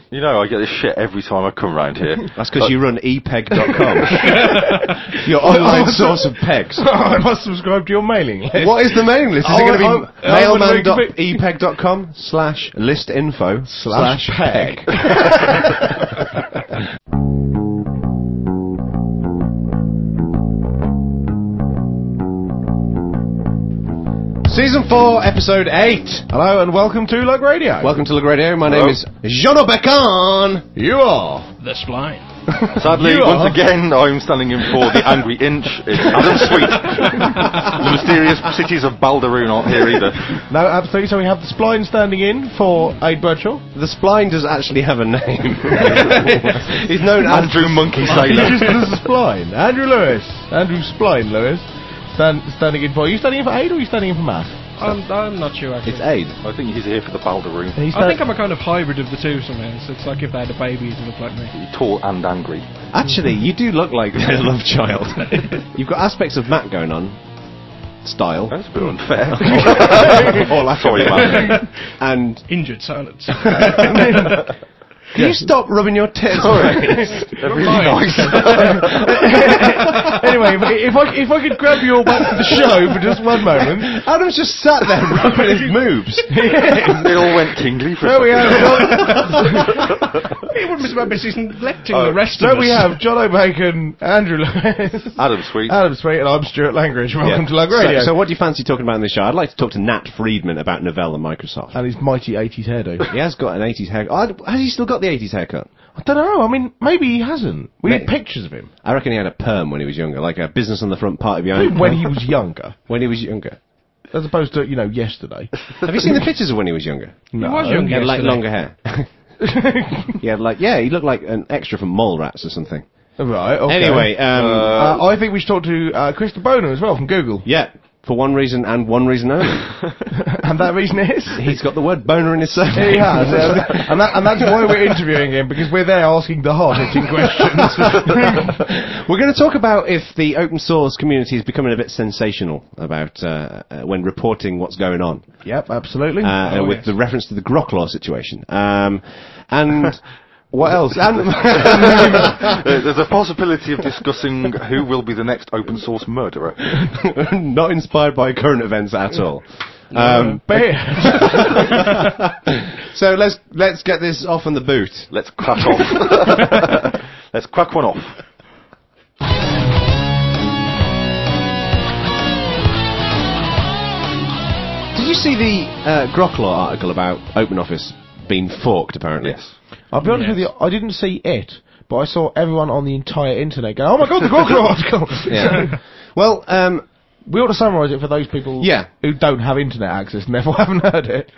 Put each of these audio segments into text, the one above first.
You know, I get this shit every time I come round here. That's because you run epeg.com. Your online source of pegs. I must subscribe to your mailing list. What is the mailing list? Is it going to be mailman.epeg.com/listinfo/peg? Season 4, Episode 8. Hello and welcome to Lug Radio. Welcome to Lug Radio. My name is Jean Becan. You are the Spline. Sadly, once again, I'm standing in for the Angry Inch. It's Adam Sweet. The mysterious cities of Baldaroon aren't here either. No, absolutely. So we have the Spline standing in for Aid Bradshaw. The Spline does actually have a name. He's known as Andrew Monkey Sailor. He's just the Spline. Andrew Lewis. Andrew Spline Lewis. Standing in for... Are you standing in for Aid or are you standing in for Matt? I'm not sure, actually. It's Aid. I think he's here for the Baldaroon. I think I'm a kind of hybrid of the two sometimes. It's like if they had a baby, he'd look like me. Tall and angry. Actually, you do look like a love child. You've got aspects of Matt going on. Style. That's a bit unfair. Sorry, man. And... Injured silence. Can you stop rubbing your tits? They're really nice. Anyway, if I could grab you all back to the show for just one moment. Adam's just sat there rubbing his moves. It all went tingly for There we have. He wouldn't miss about business neglecting the rest of us. So we have John O'Bacon, Andrew Lewis, Adam Sweet, and I'm Stuart Langridge. Welcome to Lug Radio. So what do you fancy talking about in this show? I'd like to talk to Nat Friedman about Novell and Microsoft. And his mighty 80s hairdo. He has got an 80s haircut. Has he still got the 80s haircut? I don't know. I mean, maybe he hasn't. We had pictures of him. I reckon he had a perm when he was younger, like a business on the front part of your own. When he was younger. When he was younger. As opposed to, yesterday. Have you seen the pictures of when he was younger? No. He was younger. He had like yesterday. longer hair. He looked like an extra from Mallrats or something. Right, okay. Anyway, I think we should talk to Christopher Boner as well from Google. yeah, for one reason and one reason only. And that reason is? He's got the word boner in his surname. He has. and that's why we're interviewing him, because we're there asking the hard-hitting questions. We're going to talk about if the open source community is becoming a bit sensational about when reporting what's going on. Yep, absolutely. With the reference to the Grocklaw situation. And... What else? There's a possibility of discussing who will be the next open source murderer. Not inspired by current events at all. So let's get this off on the boot. Let's crack off. Let's crack one off. Did you see the Grocklaw article about OpenOffice being forked, apparently? Yes. I'll be honest with you, I didn't see it, but I saw everyone on the entire internet go, oh my god, the Grocklaw article! Yeah. Well, we ought to summarise it for those people who don't have internet access and therefore haven't heard it.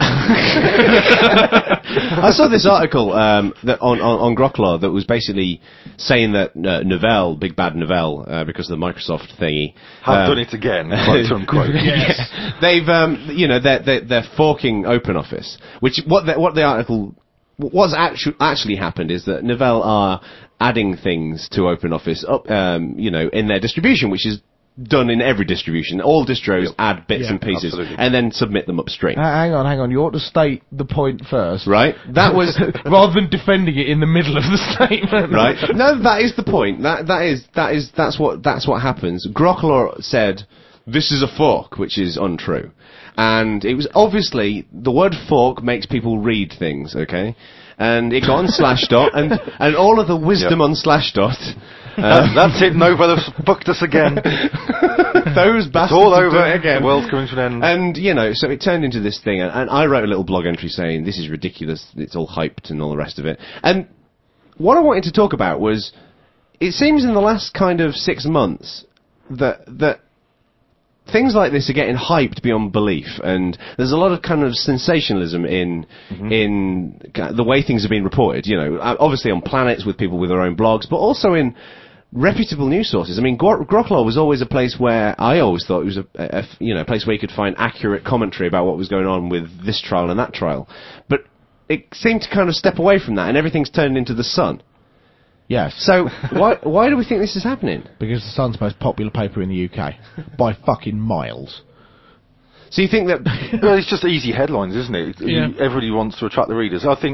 I saw this article that on Grocklaw that was basically saying that Novell, big bad Novell, because of the Microsoft thingy, have done it again, quote unquote. Yes. They've they're forking OpenOffice, which what the article. What's actually happened is that Novell are adding things to OpenOffice up, in their distribution, which is done in every distribution. All distros add bits and pieces, absolutely. and then submit them upstream. Hang on. You ought to state the point first. Right? That was... rather than defending it in the middle of the statement. Right? No, that is the point. That's what happens. Grocklaw said, this is a fork, which is untrue. And it was obviously, the word fork makes people read things, okay? And it got on Slashdot, and all of the wisdom on Slashdot... that's it, Novell have fucked us again. Those bastards it's all have over, done it again. The world's coming to an end. And, so it turned into this thing, and I wrote a little blog entry saying, this is ridiculous, it's all hyped and all the rest of it. And what I wanted to talk about was, it seems in the last kind of 6 months that things like this are getting hyped beyond belief, and there's a lot of kind of sensationalism in the way things are being reported. Obviously on planets with people with their own blogs, but also in reputable news sources. I mean, Grocklaw was always a place where I always thought it was a place where you could find accurate commentary about what was going on with this trial and that trial, but it seemed to kind of step away from that, and everything's turned into the Sun. Yes. So, why do we think this is happening? Because the Sun's the most popular paper in the UK. By fucking miles. So you think that... Well, it's just easy headlines, isn't it? Yeah. Everybody wants to attract the readers. I think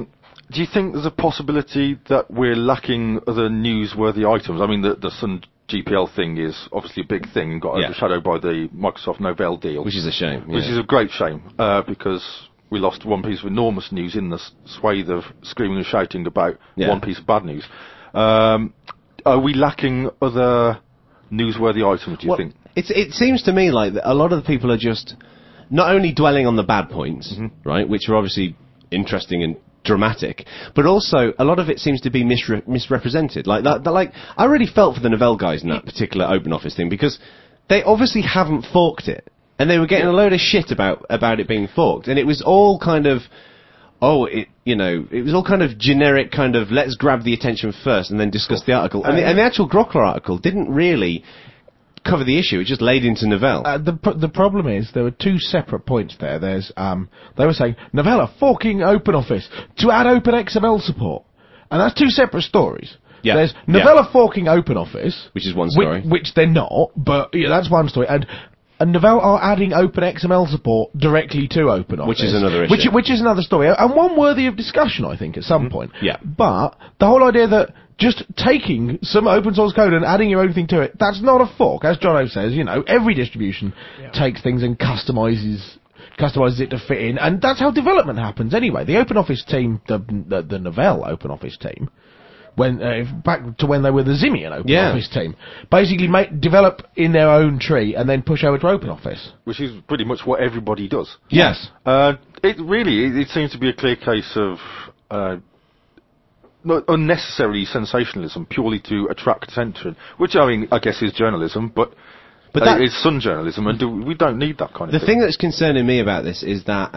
Do you think there's a possibility that we're lacking other newsworthy items? I mean, the Sun GPL thing is obviously a big thing and got overshadowed by the Microsoft Novell deal. Which is a shame. Yeah. Which is a great shame, because we lost one piece of enormous news in the swathe of screaming and shouting about one piece of bad news. Are we lacking other newsworthy items, do you think? It seems to me like a lot of the people are just not only dwelling on the bad points, right, which are obviously interesting and dramatic, but also a lot of it seems to be misrepresented. Like that, like I really felt for the Novell guys in that particular Open Office thing, because they obviously haven't forked it, and they were getting a load of shit about it being forked, and it was all kind of it was all kind of generic, kind of let's grab the attention first and then discuss the article, and the actual Grokkler article didn't really cover the issue. It just laid into Novell. The problem is there were two separate points there. There's they were saying Novell are forking OpenOffice to add OpenXML support, and that's two separate stories. Yeah. There's Novell are forking OpenOffice, which is one story, which they're not, but that's one story, and Novell are adding OpenXML support directly to OpenOffice, which is another issue. Which is another story, and one worthy of discussion, I think, at some point. Yeah. But the whole idea that just taking some open source code and adding your own thing to it, that's not a fork. As Jono says, every distribution takes things and customizes it to fit in, and that's how development happens anyway. The OpenOffice team, the Novell OpenOffice team, back to when they were the Simian OpenOffice team, basically develop in their own tree and then push over to OpenOffice. Which is pretty much what everybody does. Yes. It seems to be a clear case of not unnecessarily sensationalism purely to attract attention, which I guess is journalism, but that is Sun journalism, and we don't need that kind of thing. The thing that's concerning me about this is that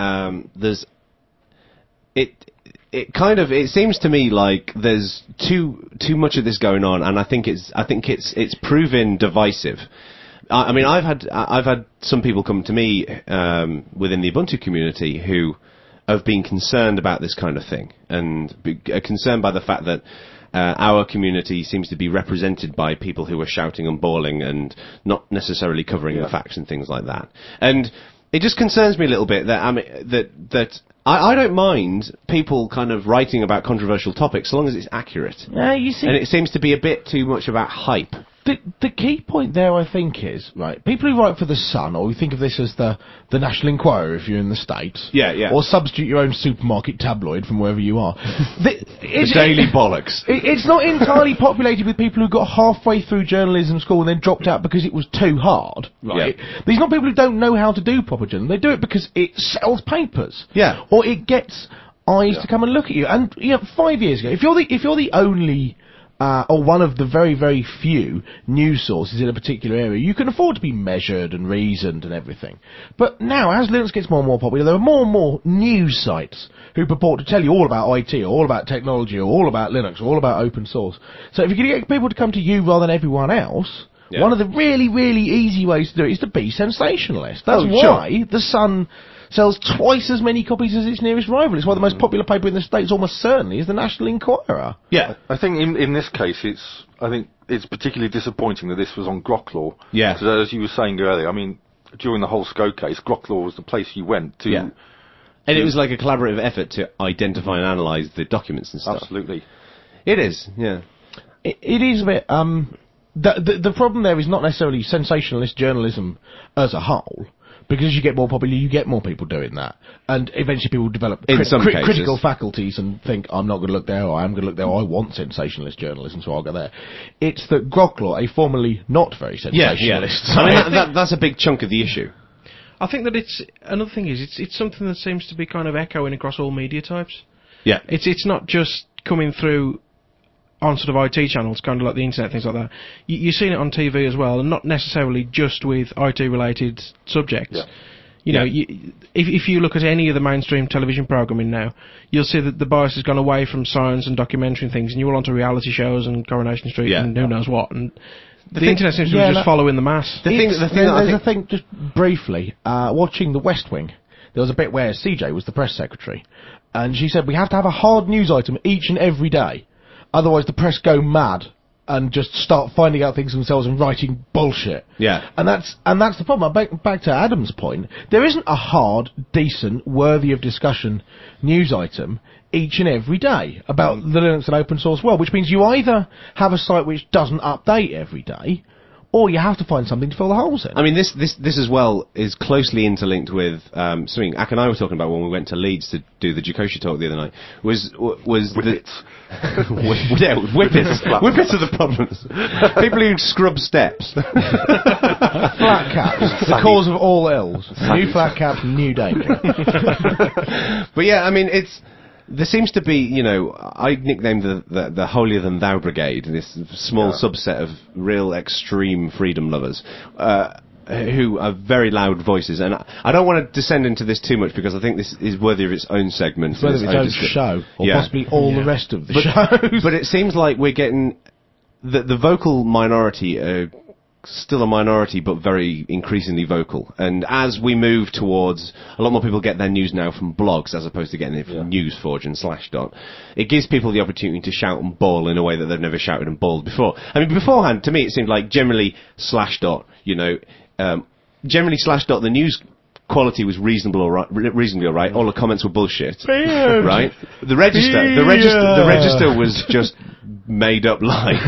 it seems to me like there's too much of this going on, and I think it's proven divisive. I mean, I've had some people come to me within the Ubuntu community who have been concerned about this kind of thing, and are concerned by the fact that our community seems to be represented by people who are shouting and bawling and not necessarily covering the facts and things like that. And it just concerns me a little bit that I don't mind people kind of writing about controversial topics so long as it's accurate. You see, and it seems to be a bit too much about hype. The key point there, I think, is, right, people who write for The Sun, or who think of this as the National Enquirer if you're in the States, or substitute your own supermarket tabloid from wherever you are. The Daily Bollocks. It's not entirely populated with people who got halfway through journalism school and then dropped out because it was too hard, right? Yeah. These are not people who don't know how to do proper journalism. They do it because it sells papers. Yeah. Or it gets eyes to come and look at you. And 5 years ago, if you're the only or one of the very, very few news sources in a particular area, you can afford to be measured and reasoned and everything. But now, as Linux gets more and more popular, there are more and more news sites who purport to tell you all about IT, or all about technology, or all about Linux, or all about open source. So if you're going to get people to come to you rather than everyone else, one of the really, really easy ways to do it is to be sensationalist. That's why The Sun sells twice as many copies as its nearest rival. It's why the most popular paper in the States almost certainly is the National Enquirer. Yeah. I think in this case, it's particularly disappointing that this was on Groklaw. Yeah. Because as you were saying earlier, I mean, during the whole SCO case, Groklaw was the place you went to. Yeah. And it was like a collaborative effort to identify and analyse the documents and stuff. Absolutely. It is, yeah. It is a bit, the problem there is not necessarily sensationalist journalism as a whole, because as you get more popular, you get more people doing that. And eventually people develop critical faculties and think, I'm not going to look there, or I'm going to look there, or I want sensationalist journalism, so I'll go there. It's that Groklaw, a formerly not very sensationalist site, I mean, that's a big chunk of the issue. I think that another thing is, it's something that seems to be kind of echoing across all media types. Yeah. It's not just coming through on sort of IT channels, kind of like the internet, things like that. You're seeing it on TV as well, and not necessarily just with IT-related subjects. Yeah. You know, if you look at any of the mainstream television programming now, you'll see that the bias has gone away from science and documentary and things, and you're all onto reality shows and Coronation Street and who knows what. And the internet seems to be just following the mass. There's a thing, just briefly, watching The West Wing, there was a bit where CJ was the press secretary, and she said, we have to have a hard news item each and every day. Otherwise, the press go mad and just start finding out things themselves and writing bullshit. Yeah. And that's the problem. Back to Adam's point, there isn't a hard, decent, worthy of discussion news item each and every day about the Linux and open source world, which means you either have a site which doesn't update every day, or you have to find something to fill the holes in. I mean, this as well is closely interlinked with something Ak and I were talking about when we went to Leeds to do the Jacoshi talk the other night. Was Whippets. Whippets. Whippets are the problems. People who scrub steps. Flat caps, the cause of all ills. New flat caps, new danger. But yeah, I mean, there seems to be, you know, I nicknamed the holier than thou brigade, this small subset of real extreme freedom lovers, who are very loud voices. And I don't want to descend into this too much because I think this is worthy of its own segment. It's worthy of its own show, or possibly all the rest of the shows. But it seems like we're getting the vocal minority still a minority, but very increasingly vocal. And as we move towards, a lot more people get their news now from blogs as opposed to getting it from NewsForge and Slashdot. It gives people the opportunity to shout and bawl in a way that they've never shouted and bawled before. I mean, beforehand, to me, it seemed like generally Slashdot, you know, generally Slashdot, the news quality was reasonably all right. All the comments were bullshit, right? The register was just made up lies.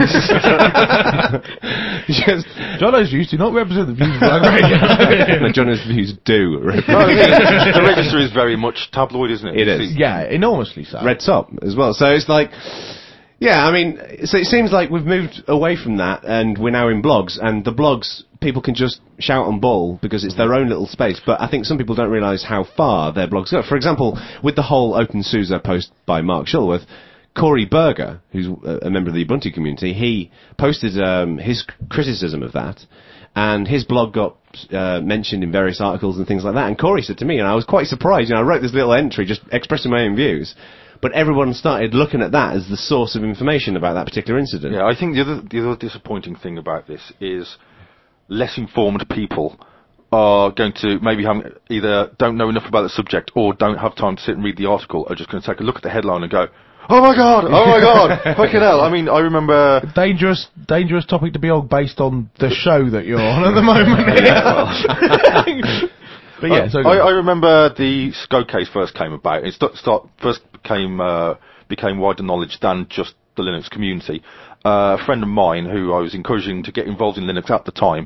Jono's views do not represent the views of Blag Radio. No, Jono's views do. The register is very much tabloid, isn't it? It is. Yeah, enormously so. Red top as well. So it's like, yeah, I mean, so it seems like we've moved away from that and we're now in blogs, and the blogs, people can just shout and bawl because it's their own little space, but I think some people don't realise how far their blogs go. For example, with the whole OpenSUSE post by Mark Shuttleworth, Corey Berger, who's a member of the Ubuntu community, he posted his criticism of that, and his blog got mentioned in various articles and things like that, and Corey said to me, and I was quite surprised, you know, I wrote this little entry just expressing my own views, but everyone started looking at that as the source of information about that particular incident. Yeah, I think the other disappointing thing about this is less informed people are going to maybe either don't know enough about the subject or don't have time to sit and read the article, are just going to take a look at the headline and go, oh my god, fucking hell. I mean, I remember... Dangerous topic to be on based on the show that you're on at the moment. But yeah, I remember the SCO case first came about. It first became wider knowledge than just the Linux community. A friend of mine who I was encouraging to get involved in Linux at the time,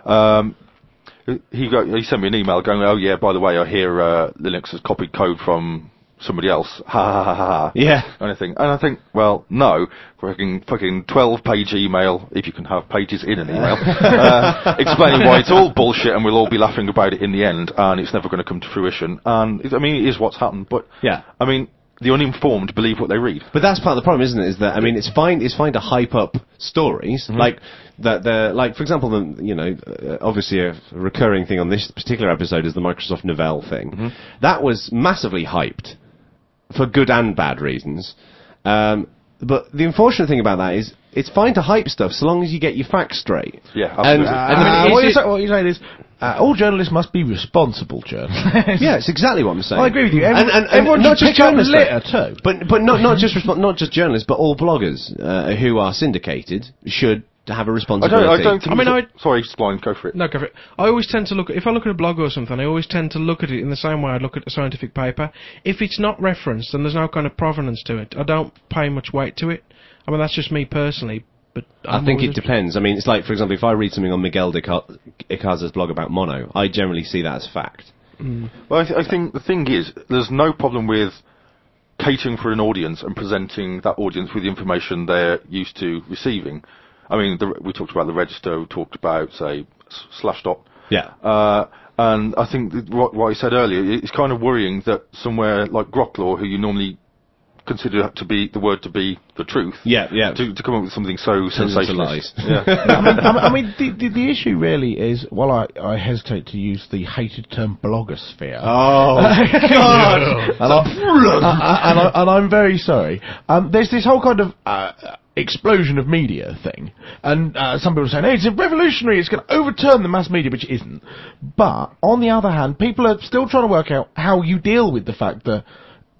he sent me an email going, oh yeah, by the way, I hear Linux has copied code from somebody else. Ha ha ha ha. Yeah. And I think, well, no. Fucking 12-page email, if you can have pages in an email, explaining why it's all bullshit and we'll all be laughing about it in the end and it's never going to come to fruition. And, I mean, it is what's happened, but, yeah. I mean, the uninformed believe what they read. But that's part of the problem, isn't it? Is that, I mean, it's fine to hype up stories, like for example, obviously a recurring thing on this particular episode is the Microsoft Novell thing. That was massively hyped for good and bad reasons. But the unfortunate thing about that is it's fine to hype stuff so long as you get your facts straight. Yeah, absolutely. What you're saying is all journalists must be responsible journalists. Yeah, it's exactly what I'm saying. I agree with you. Everyone not just journalists, litter too. But not just journalists, but all bloggers who are syndicated should have a responsibility. I don't think. Sorry, Spline, go for it. No, go for it. I always tend to if I look at a blog or something, I always tend to look at it in the same way I'd look at a scientific paper. If it's not referenced and there's no kind of provenance to it, I don't pay much weight to it. I mean, that's just me personally. But I think it depends. I mean, it's like, for example, if I read something on Miguel Icaza's blog about mono, I generally see that as fact. Well, I think the thing is, there's no problem with catering for an audience and presenting that audience with the information they're used to receiving. I mean, we talked about the register, we talked about, say, Slashdot. Yeah. And I think what I said earlier, it's kind of worrying that somewhere like Grokklaw, who you normally consider to be the truth. Yeah. To come up with something so sensationalist. Yeah. I mean, the issue really is, well, I hesitate to use the hated term blogosphere. Oh, God! and I'm very sorry. There's this whole kind of explosion of media thing, and some people are saying, hey, it's revolutionary, it's going to overturn the mass media, which it isn't. But, on the other hand, people are still trying to work out how you deal with the fact that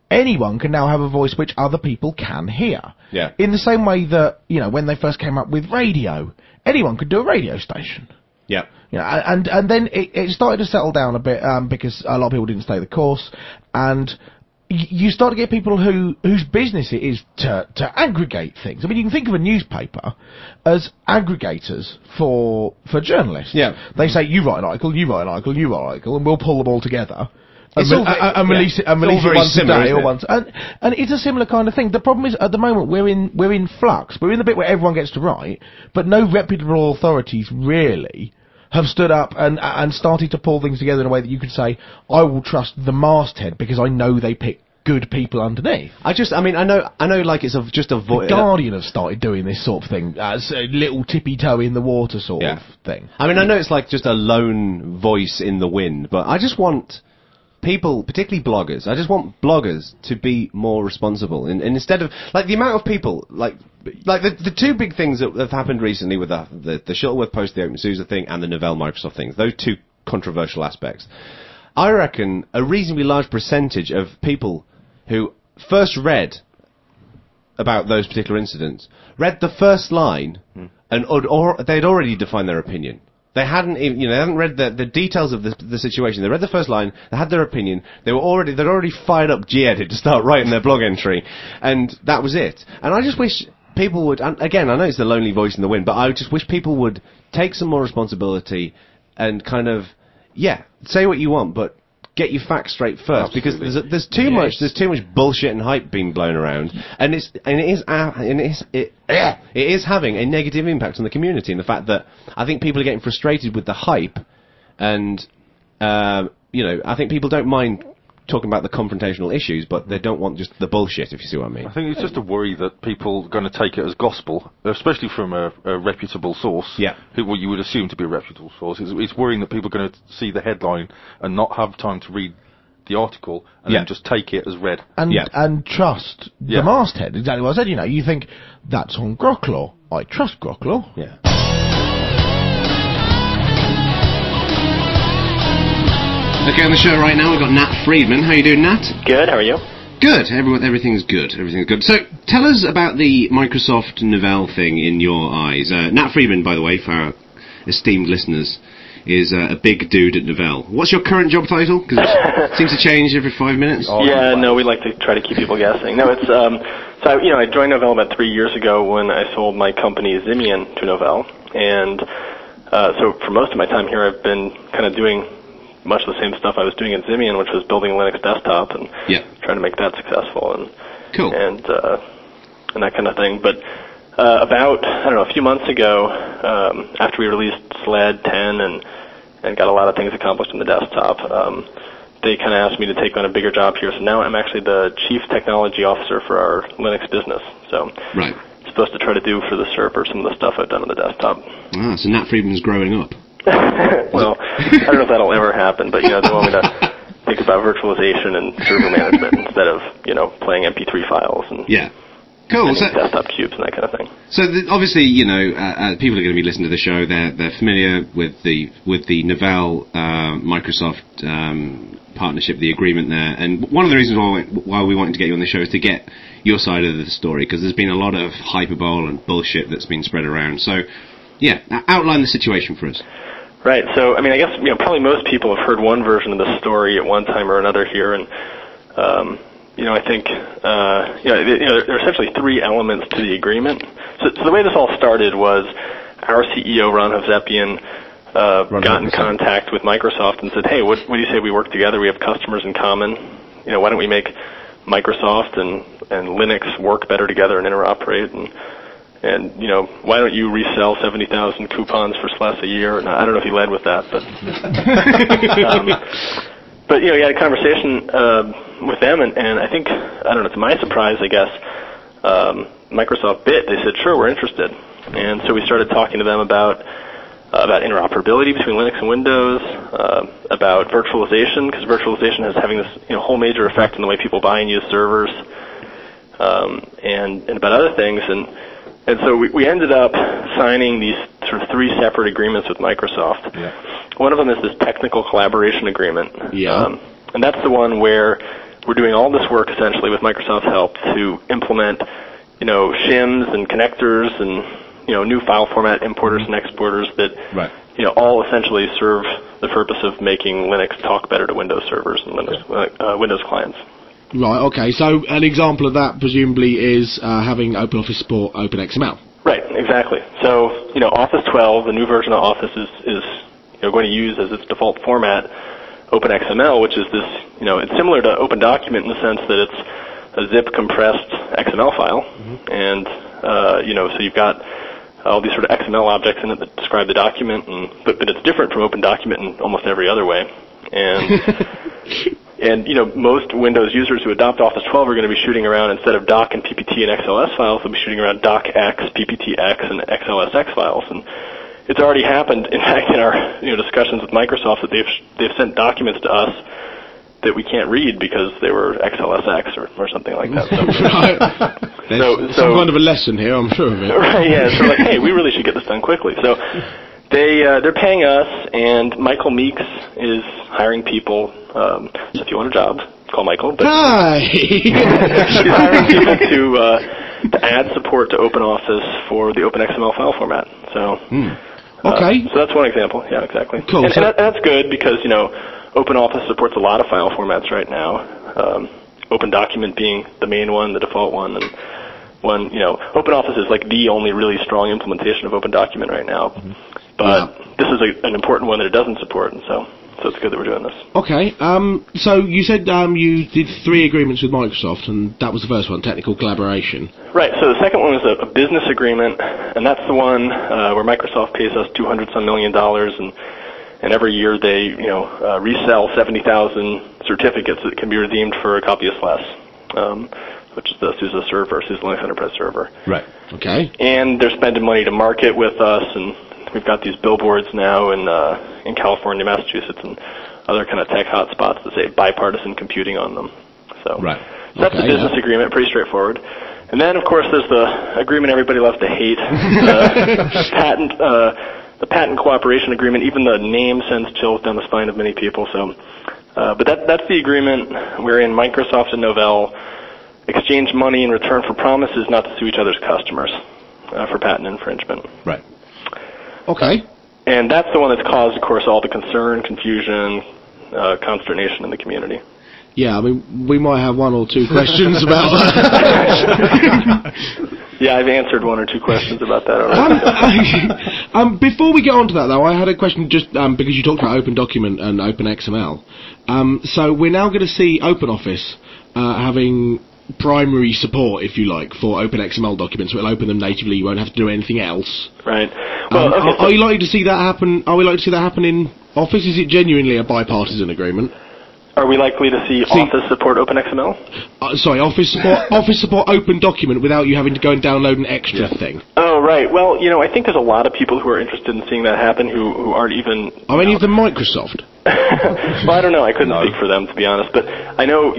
anyone can now have a voice which other people can hear. Yeah. In the same way that, when they first came up with radio, anyone could do a radio station. Yeah. And then it started to settle down a bit, because a lot of people didn't stay the course, and you start to get people whose business it is to aggregate things. I mean, you can think of a newspaper as aggregators for journalists. Yeah. They say, you write an article, you write an article, you write an article, and we'll pull them all together. It's And release it once a day or once, and it's a similar kind of thing. The problem is, at the moment, we're in flux. We're in the bit where everyone gets to write, but no reputable authorities really have stood up and started to pull things together in a way that you could say, I will trust the masthead because I know they pick good people underneath. I know, like it's just a voice. The Guardian have started doing this sort of thing as a little tippy toe in the water sort of thing. I mean, I know it's like just a lone voice in the wind, but I just want people, particularly bloggers, I just want bloggers to be more responsible. And instead of, like, the amount of people, like the two big things that have happened recently with the Shuttleworth post, the OpenSUSE thing, and the Novell Microsoft things, those two controversial aspects. I reckon a reasonably large percentage of people who first read about those particular incidents read the first line and they'd already defined their opinion. They hadn't even, they hadn't read the details of the situation. They read the first line, they had their opinion, they'd already fired up Gedit to start writing their blog entry, and that was it. And I just wish people would, and again, I know it's the lonely voice in the wind, but I just wish people would take some more responsibility and kind of, say what you want, but get your facts straight first. Absolutely. Because there's too much bullshit and hype being blown around, and it is having a negative impact on the community. And the fact that I think people are getting frustrated with the hype, and I think people don't mind talking about the confrontational issues, but they don't want just the bullshit, if you see what I mean. I think it's just a worry that people are going to take it as gospel, especially from a reputable source. Yeah. What you would assume to be a reputable source. It's worrying that people are going to see the headline and not have time to read the article and then just take it as read. And trust the masthead. Exactly what I said. You think, that's on Grokklaw. I trust Grokklaw. Yeah. Okay, on the show right now we've got Nat Friedman. How you doing, Nat? Good, how are you? Good. Everything's good. Everything's good. So, tell us about the Microsoft Novell thing in your eyes. Nat Friedman, by the way, for our esteemed listeners, is a big dude at Novell. What's your current job title? Because it seems to change every 5 minutes. We like to try to keep people guessing. No, it's I joined Novell about 3 years ago when I sold my company Zimian to Novell, and so for most of my time here I've been kind of doing much of the same stuff I was doing at Zimian, which was building a Linux desktop and trying to make that successful and that kind of thing. But about a few months ago, after we released SLED 10 and got a lot of things accomplished on the desktop, they kind of asked me to take on a bigger job here. So now I'm actually the Chief Technology Officer for our Linux business. So supposed to try to do for the server some of the stuff I've done on the desktop. So Nat Friedman's growing up. Well, I don't know if that'll ever happen, but they want me to think about virtualization and server management instead of playing MP3 files and cool. desktop cubes and that kind of thing. So obviously, people are going to be listening to the show. They're familiar with the Novell Microsoft partnership, the agreement there. And one of the reasons why we wanted to get you on the show is to get your side of the story, because there's been a lot of hyperbole and bullshit that's been spread around. So, outline the situation for us. Right. So, I guess probably most people have heard one version of the story at one time or another here, and I think there are essentially three elements to the agreement. So the way this all started was our CEO Ron Hovsepian got in contact with Microsoft and said, "Hey, what do you say we work together? We have customers in common. Why don't we make Microsoft and Linux work better together and interoperate and why don't you resell 70,000 coupons for less a year?" And I don't know if he led with that, but but he had a conversation with them, and I think, to my surprise, I guess, Microsoft bit. They said, "Sure, we're interested." And so we started talking to them about interoperability between Linux and Windows, about virtualization, because virtualization is having this whole major effect on the way people buy and use servers, and about other things. And so we ended up signing these sort of three separate agreements with Microsoft. Yeah. One of them is this technical collaboration agreement. Yeah. And that's the one where we're doing all this work essentially with Microsoft's help to implement, shims and connectors and, new file format importers and exporters that, all essentially serve the purpose of making Linux talk better to Windows servers and Windows clients. Right, okay. So an example of that presumably is having OpenOffice support OpenXML. Right, exactly. So, Office 12, the new version of Office is going to use as its default format OpenXML, which is this, it's similar to OpenDocument in the sense that it's a zip compressed XML file. And, so you've got all these sort of XML objects in it that describe the document, but it's different from OpenDocument in almost every other way. And, most Windows users who adopt Office 12 are going to be shooting around, instead of doc and PPT and XLS files, they'll be shooting around docx, PPTX, and XLSX files. And it's already happened, in fact, in our discussions with Microsoft, that they've sent documents to us that we can't read because they were XLSX or something like that. So, some kind of a lesson here, I'm sure of it. Right, yeah. So like, hey, we really should get this done quickly. So they're paying us, and Michael Meeks is hiring people. So if you want a job, call Michael. But Hi! He's hiring people to add support to OpenOffice for the OpenXML file format. So, okay. So that's one example. Yeah, exactly. Cool. And that's good because, OpenOffice supports a lot of file formats right now. OpenDocument being the main one, the default one, and OpenOffice is like the only really strong implementation of OpenDocument right now. But this is an important one that it doesn't support, and so it's good that we're doing this. Okay. So you said you did 3 agreements with Microsoft, and that was the first one, technical collaboration. Right. So the second one was a business agreement, and that's the one where Microsoft pays us $200-some million, and every year they resell 70,000 certificates that can be redeemed for a copy of SLES, which is the SUSE server, SUSE Linux Enterprise server. Right. Okay. And they're spending money to market with us, and we've got these billboards now in California, Massachusetts, and other kind of tech hotspots that say bipartisan computing on them. So that's the business agreement, pretty straightforward. And then, of course, there's the agreement everybody loves to hate, the patent cooperation agreement. Even the name sends chills down the spine of many people. So, but that's the agreement wherein Microsoft and Novell exchange money in return for promises not to sue each other's customers for patent infringement. Right. Okay. And that's the one that's caused, of course, all the concern, confusion, consternation in the community. Yeah, I mean, we might have 1 or 2 questions about that. Yeah, I've answered 1 or 2 questions about that already. Before we get on to that, though, I had a question just because you talked about OpenDocument and OpenXML. So we're now going to see OpenOffice having primary support, if you like, for OpenXML documents. It'll open them natively. You won't have to do anything else. Right. Well, are you likely to see that happen? Are we likely to see that happen in Office? Is it genuinely a bipartisan agreement? Are we likely to see Office support OpenXML? Office support OpenDocument without you having to go and download an extra thing. Oh, right. Well, I think there's a lot of people who are interested in seeing that happen who aren't even... Are any of them Microsoft? Well, I don't know. I couldn't speak for them, to be honest. But I know,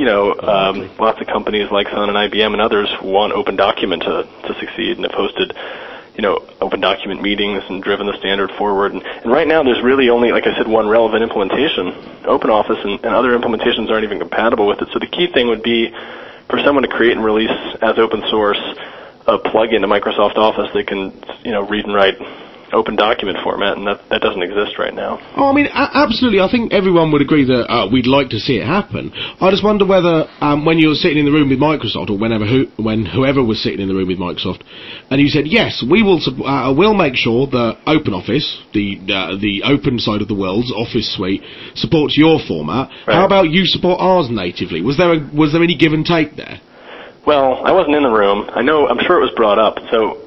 lots of companies like Sun and IBM and others want OpenDocument to succeed and have hosted, OpenDocument meetings and driven the standard forward. And right now there's really only, like I said, one relevant implementation. OpenOffice and other implementations aren't even compatible with it. So the key thing would be for someone to create and release as open source a plug-in to Microsoft Office that can, read and write OpenDocument format, and that doesn't exist right now. Oh, I mean, absolutely. I think everyone would agree that we'd like to see it happen. I just wonder whether when you're sitting in the room with Microsoft, or when whoever was sitting in the room with Microsoft, and you said, yes, we'll make sure that OpenOffice, the open side of the world's Office suite, supports your format. Right. How about you support ours natively? Was there any give and take there? Well, I wasn't in the room. I'm sure it was brought up. So,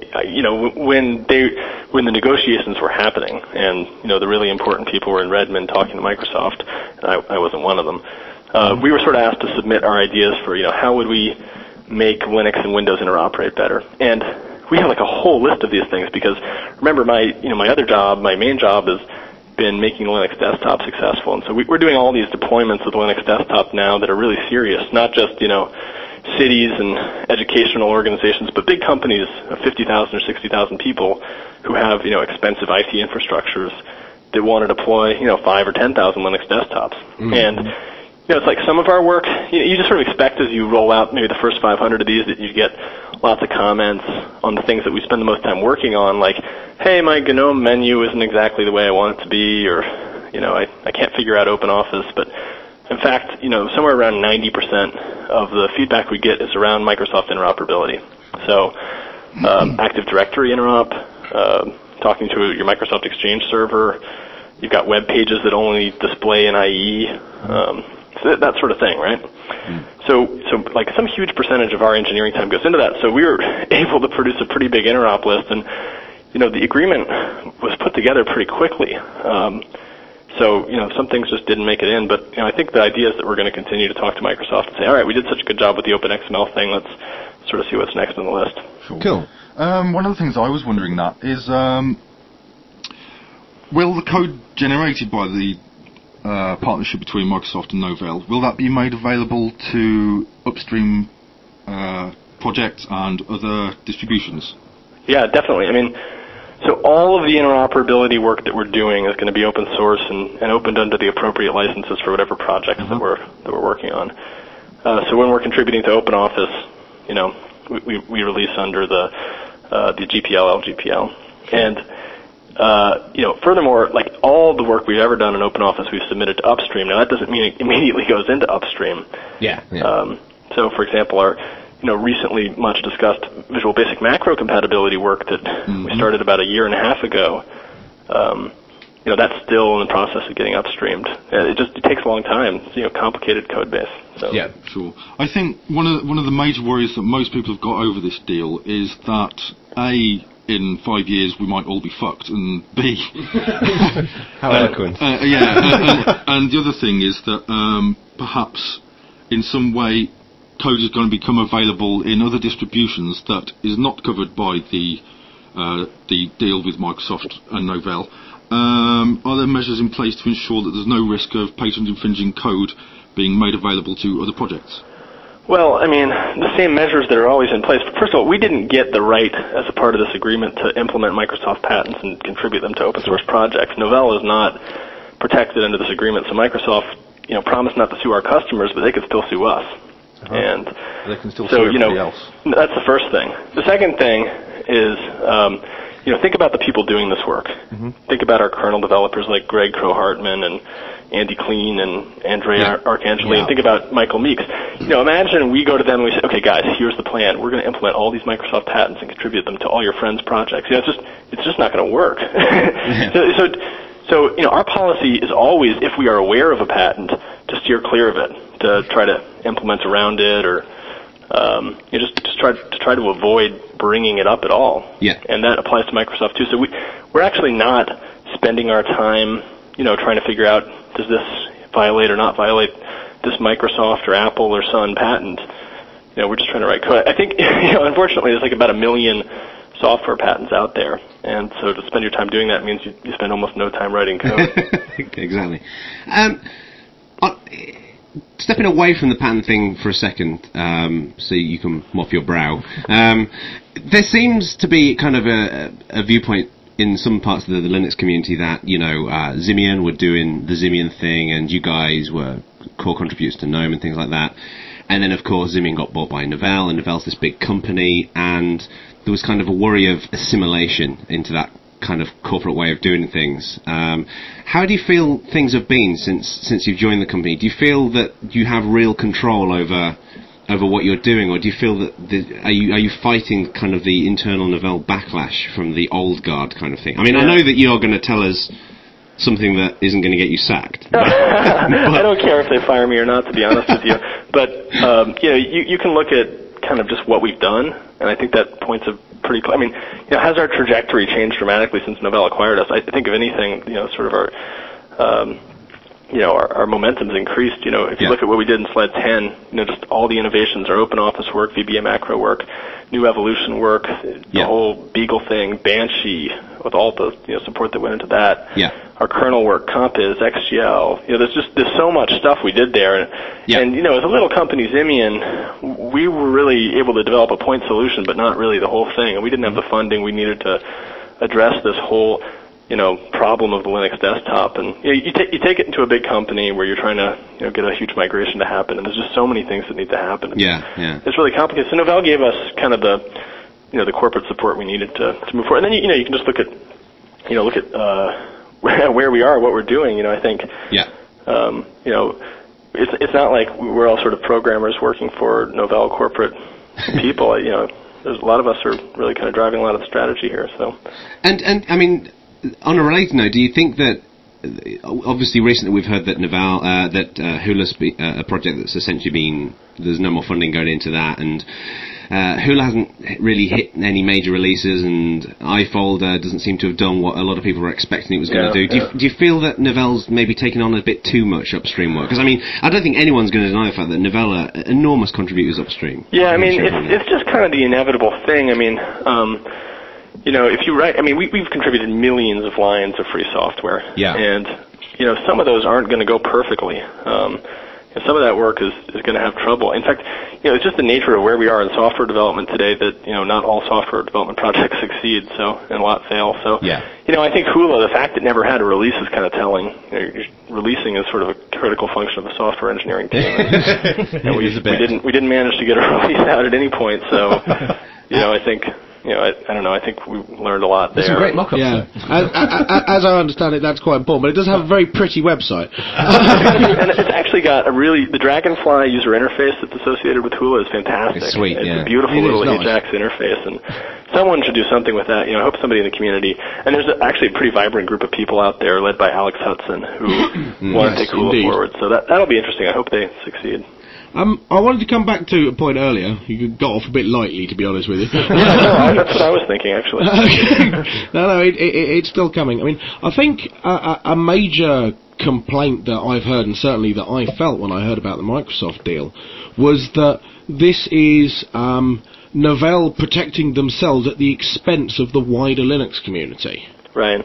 when the negotiations were happening, and the really important people were in Redmond talking to Microsoft, and I wasn't one of them. We were sort of asked to submit our ideas for how would we make Linux and Windows interoperate better, and we have like a whole list of these things because remember my other job, my main job has been making Linux desktop successful, and so we're doing all these deployments with Linux desktop now that are really serious, not just cities and educational organizations, but big companies of 50,000 or 60,000 people who have, expensive IT infrastructures that want to deploy, 5 or 10,000 Linux desktops. Mm-hmm. And, it's like some of our work, you just sort of expect as you roll out maybe the first 500 of these that you get lots of comments on the things that we spend the most time working on, like, hey, my GNOME menu isn't exactly the way I want it to be, or, I can't figure out OpenOffice. But in fact, somewhere around 90% of the feedback we get is around Microsoft interoperability. So, Active Directory interop, talking to your Microsoft Exchange server, you've got web pages that only display in IE, so that sort of thing, right? So like some huge percentage of our engineering time goes into that. So we were able to produce a pretty big interop list, and the agreement was put together pretty quickly. So some things just didn't make it in, but I think the idea is that we're going to continue to talk to Microsoft and say, all right, we did such a good job with the OpenXML thing. Let's sort of see what's next on the list. Sure. Cool. One of the things I was wondering that is, will the code generated by the partnership between Microsoft and Novell, will that be made available to upstream projects and other distributions? Yeah, definitely. So all of the interoperability work that we're doing is going to be open source and opened under the appropriate licenses for whatever projects that we're working on. So when we're contributing to OpenOffice, we release under the GPL, LGPL, and furthermore, like all the work we've ever done in OpenOffice, we've submitted to upstream. Now that doesn't mean it immediately goes into upstream. Yeah. So for example, our recently much discussed Visual Basic macro compatibility work that we started about a year and a half ago, that's still in the process of getting upstreamed. It takes a long time. It's, complicated code base. So. Yeah, sure. I think one of the major worries that most people have got over this deal is that A, in 5 years we might all be fucked, and B, how eloquent. And the other thing is that perhaps in some way code is going to become available in other distributions that is not covered by the deal with Microsoft and Novell. Are there measures in place to ensure that there's no risk of patent infringing code being made available to other projects? Well, the same measures that are always in place. First of all, we didn't get the right, as a part of this agreement, to implement Microsoft patents and contribute them to open source projects. Novell is not protected under this agreement, so Microsoft, promised not to sue our customers, but they could still sue us. And they can still sue everybody else. That's the first thing. The second thing is, think about the people doing this work. Think about our kernel developers like Greg Crow-Hartman and Andy Clean and Andrea Arcangeli, and think about Michael Meeks. Imagine we go to them and we say, okay, guys, here's the plan. We're going to implement all these Microsoft patents and contribute them to all your friends' projects. It's just not going to work. So, our policy is always, if we are aware of a patent, to steer clear of it, to try to implement around it, or just try to avoid bringing it up at all. Yeah. And that applies to Microsoft too. So we're actually not spending our time, trying to figure out, does this violate or not violate this Microsoft or Apple or Sun patent? We're just trying to write code. I think, unfortunately, there's like about 1 million software patents out there, and so to spend your time doing that means you spend almost no time writing code. Exactly. Stepping away from the patent thing for a second, so you can mop your brow, there seems to be kind of a viewpoint in some parts of the Linux community that, Simian were doing the Simian thing, and you guys were core contributors to GNOME and things like that. And then, of course, Simian got bought by Novell, and Novell's this big company, and there was kind of a worry of assimilation into that kind of corporate way of doing things. How do you feel things have been since you've joined the company? Do you feel that you have real control over what you're doing, or do you feel that are you fighting kind of the internal Novell backlash from the old guard kind of thing? I know that you're going to tell us something that isn't going to get you sacked. I don't care if they fire me or not, to be honest with you. But you can look at kind of just what we've done, and I think that points a pretty clear. Has our trajectory changed dramatically since Novell acquired us? I think if anything, sort of our momentum's increased. If you look at what we did in slide 10, just all the innovations, our OpenOffice work, VBA macro work, new evolution work, the whole Beagle thing, Banshee, with all the support that went into that. Our kernel work, Compiz, XGL. There's so much stuff we did there. And as a little company, Simian, we were really able to develop a point solution, but not really the whole thing. And we didn't have the funding we needed to address this whole problem of the Linux desktop, and you take it into a big company where you're trying to get a huge migration to happen, and there's just so many things that need to happen. Yeah. It's really complicated. So Novell gave us kind of the corporate support we needed to move forward, and then you can just look at where we are, what we're doing. I think it's not like we're all sort of programmers working for Novell corporate people. There's a lot of us are really kind of driving a lot of the strategy here. So, and I mean, on a related note, do you think that obviously recently we've heard that Novell, Hula's a project that's essentially there's no more funding going into that, and Hula hasn't really hit any major releases, and iFolder doesn't seem to have done what a lot of people were expecting it was going to do. Do you feel that Novell's maybe taken on a bit too much upstream work? Because, I mean, I don't think anyone's going to deny the fact that Novell are enormous contributors upstream. Yeah, I mean, it's just kind of the inevitable thing. I mean, if you write, I mean, we've contributed millions of lines of free software. Yeah. And, some of those aren't going to go perfectly. Some of that work is going to have trouble. In fact, it's just the nature of where we are in software development today that, not all software development projects succeed, and a lot fail. So, I think Hula, the fact it never had a release is kind of telling. Releasing is sort of a critical function of the software engineering team. And we didn't manage to get a release out at any point. So, I think... I don't know. I think we learned a lot there. There's some great mock-ups. Yeah. As I understand it, that's quite important. But it does have a very pretty website. And it's actually got the Dragonfly user interface that's associated with Hula is fantastic. It's sweet. It's a beautiful little Ajax interface, and someone should do something with that. I hope somebody in the community. And there's actually a pretty vibrant group of people out there, led by Alex Hudson, who want to take Hula forward. So that'll be interesting. I hope they succeed. I wanted to come back to a point earlier. You got off a bit lightly, to be honest with you. That's what I was thinking, actually. No, it's still coming. I mean, I think a major complaint that I've heard, and certainly that I felt when I heard about the Microsoft deal, was that this is Novell protecting themselves at the expense of the wider Linux community. Right.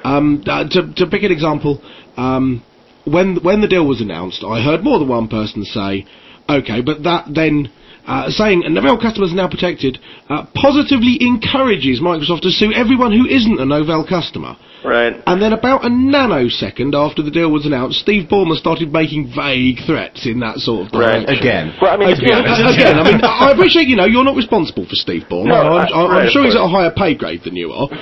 To pick an example, when the deal was announced, I heard more than one person say, okay, but that then, saying Novell customers are now protected, positively encourages Microsoft to sue everyone who isn't a Novell customer. Right. And then about a nanosecond after the deal was announced, Steve Ballmer started making vague threats in that sort of direction. Right. Again. Well, I mean, again, I mean, I appreciate, you're not responsible for Steve Ballmer. No, I'm sure he's at a higher pay grade than you are.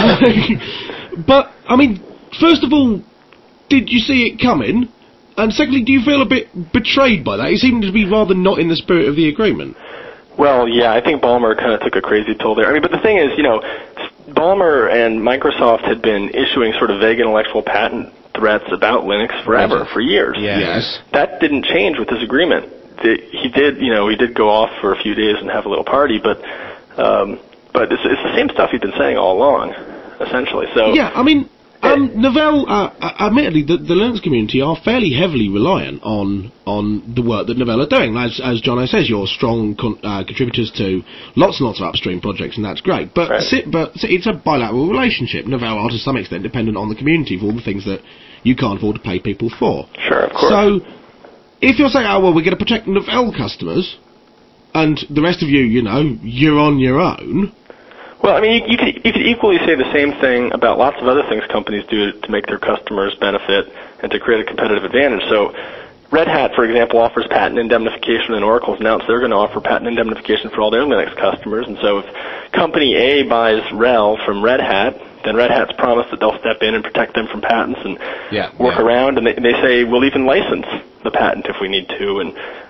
But, I mean, first of all, did you see it coming? And secondly, do you feel a bit betrayed by that? It seemed to be rather not in the spirit of the agreement. Well, yeah, I think Ballmer kind of took a crazy toll there. I mean, but the thing is, Ballmer and Microsoft had been issuing sort of vague intellectual patent threats about Linux forever, for years. Yeah. Yes. That didn't change with this agreement. He did go off for a few days and have a little party, but it's the same stuff he'd been saying all along, essentially. So yeah, I mean. Novell, admittedly, the Linux community are fairly heavily reliant on the work that Novell are doing. As Jono says, you're strong contributors to lots and lots of upstream projects, and that's great. But it's a bilateral relationship. Novell are to some extent dependent on the community for all the things that you can't afford to pay people for. Sure, of course. So, if you're saying, we're going to protect Novell customers, and the rest of you, you're on your own. Well, I mean, you could equally say the same thing about lots of other things companies do to make their customers benefit and to create a competitive advantage. So Red Hat, for example, offers patent indemnification, and Oracle's announced they're going to offer patent indemnification for all their Linux customers. And so if company A buys RHEL from Red Hat, then Red Hat's promised that they'll step in and protect them from patents and work around. And they say, we'll even license the patent if we need to.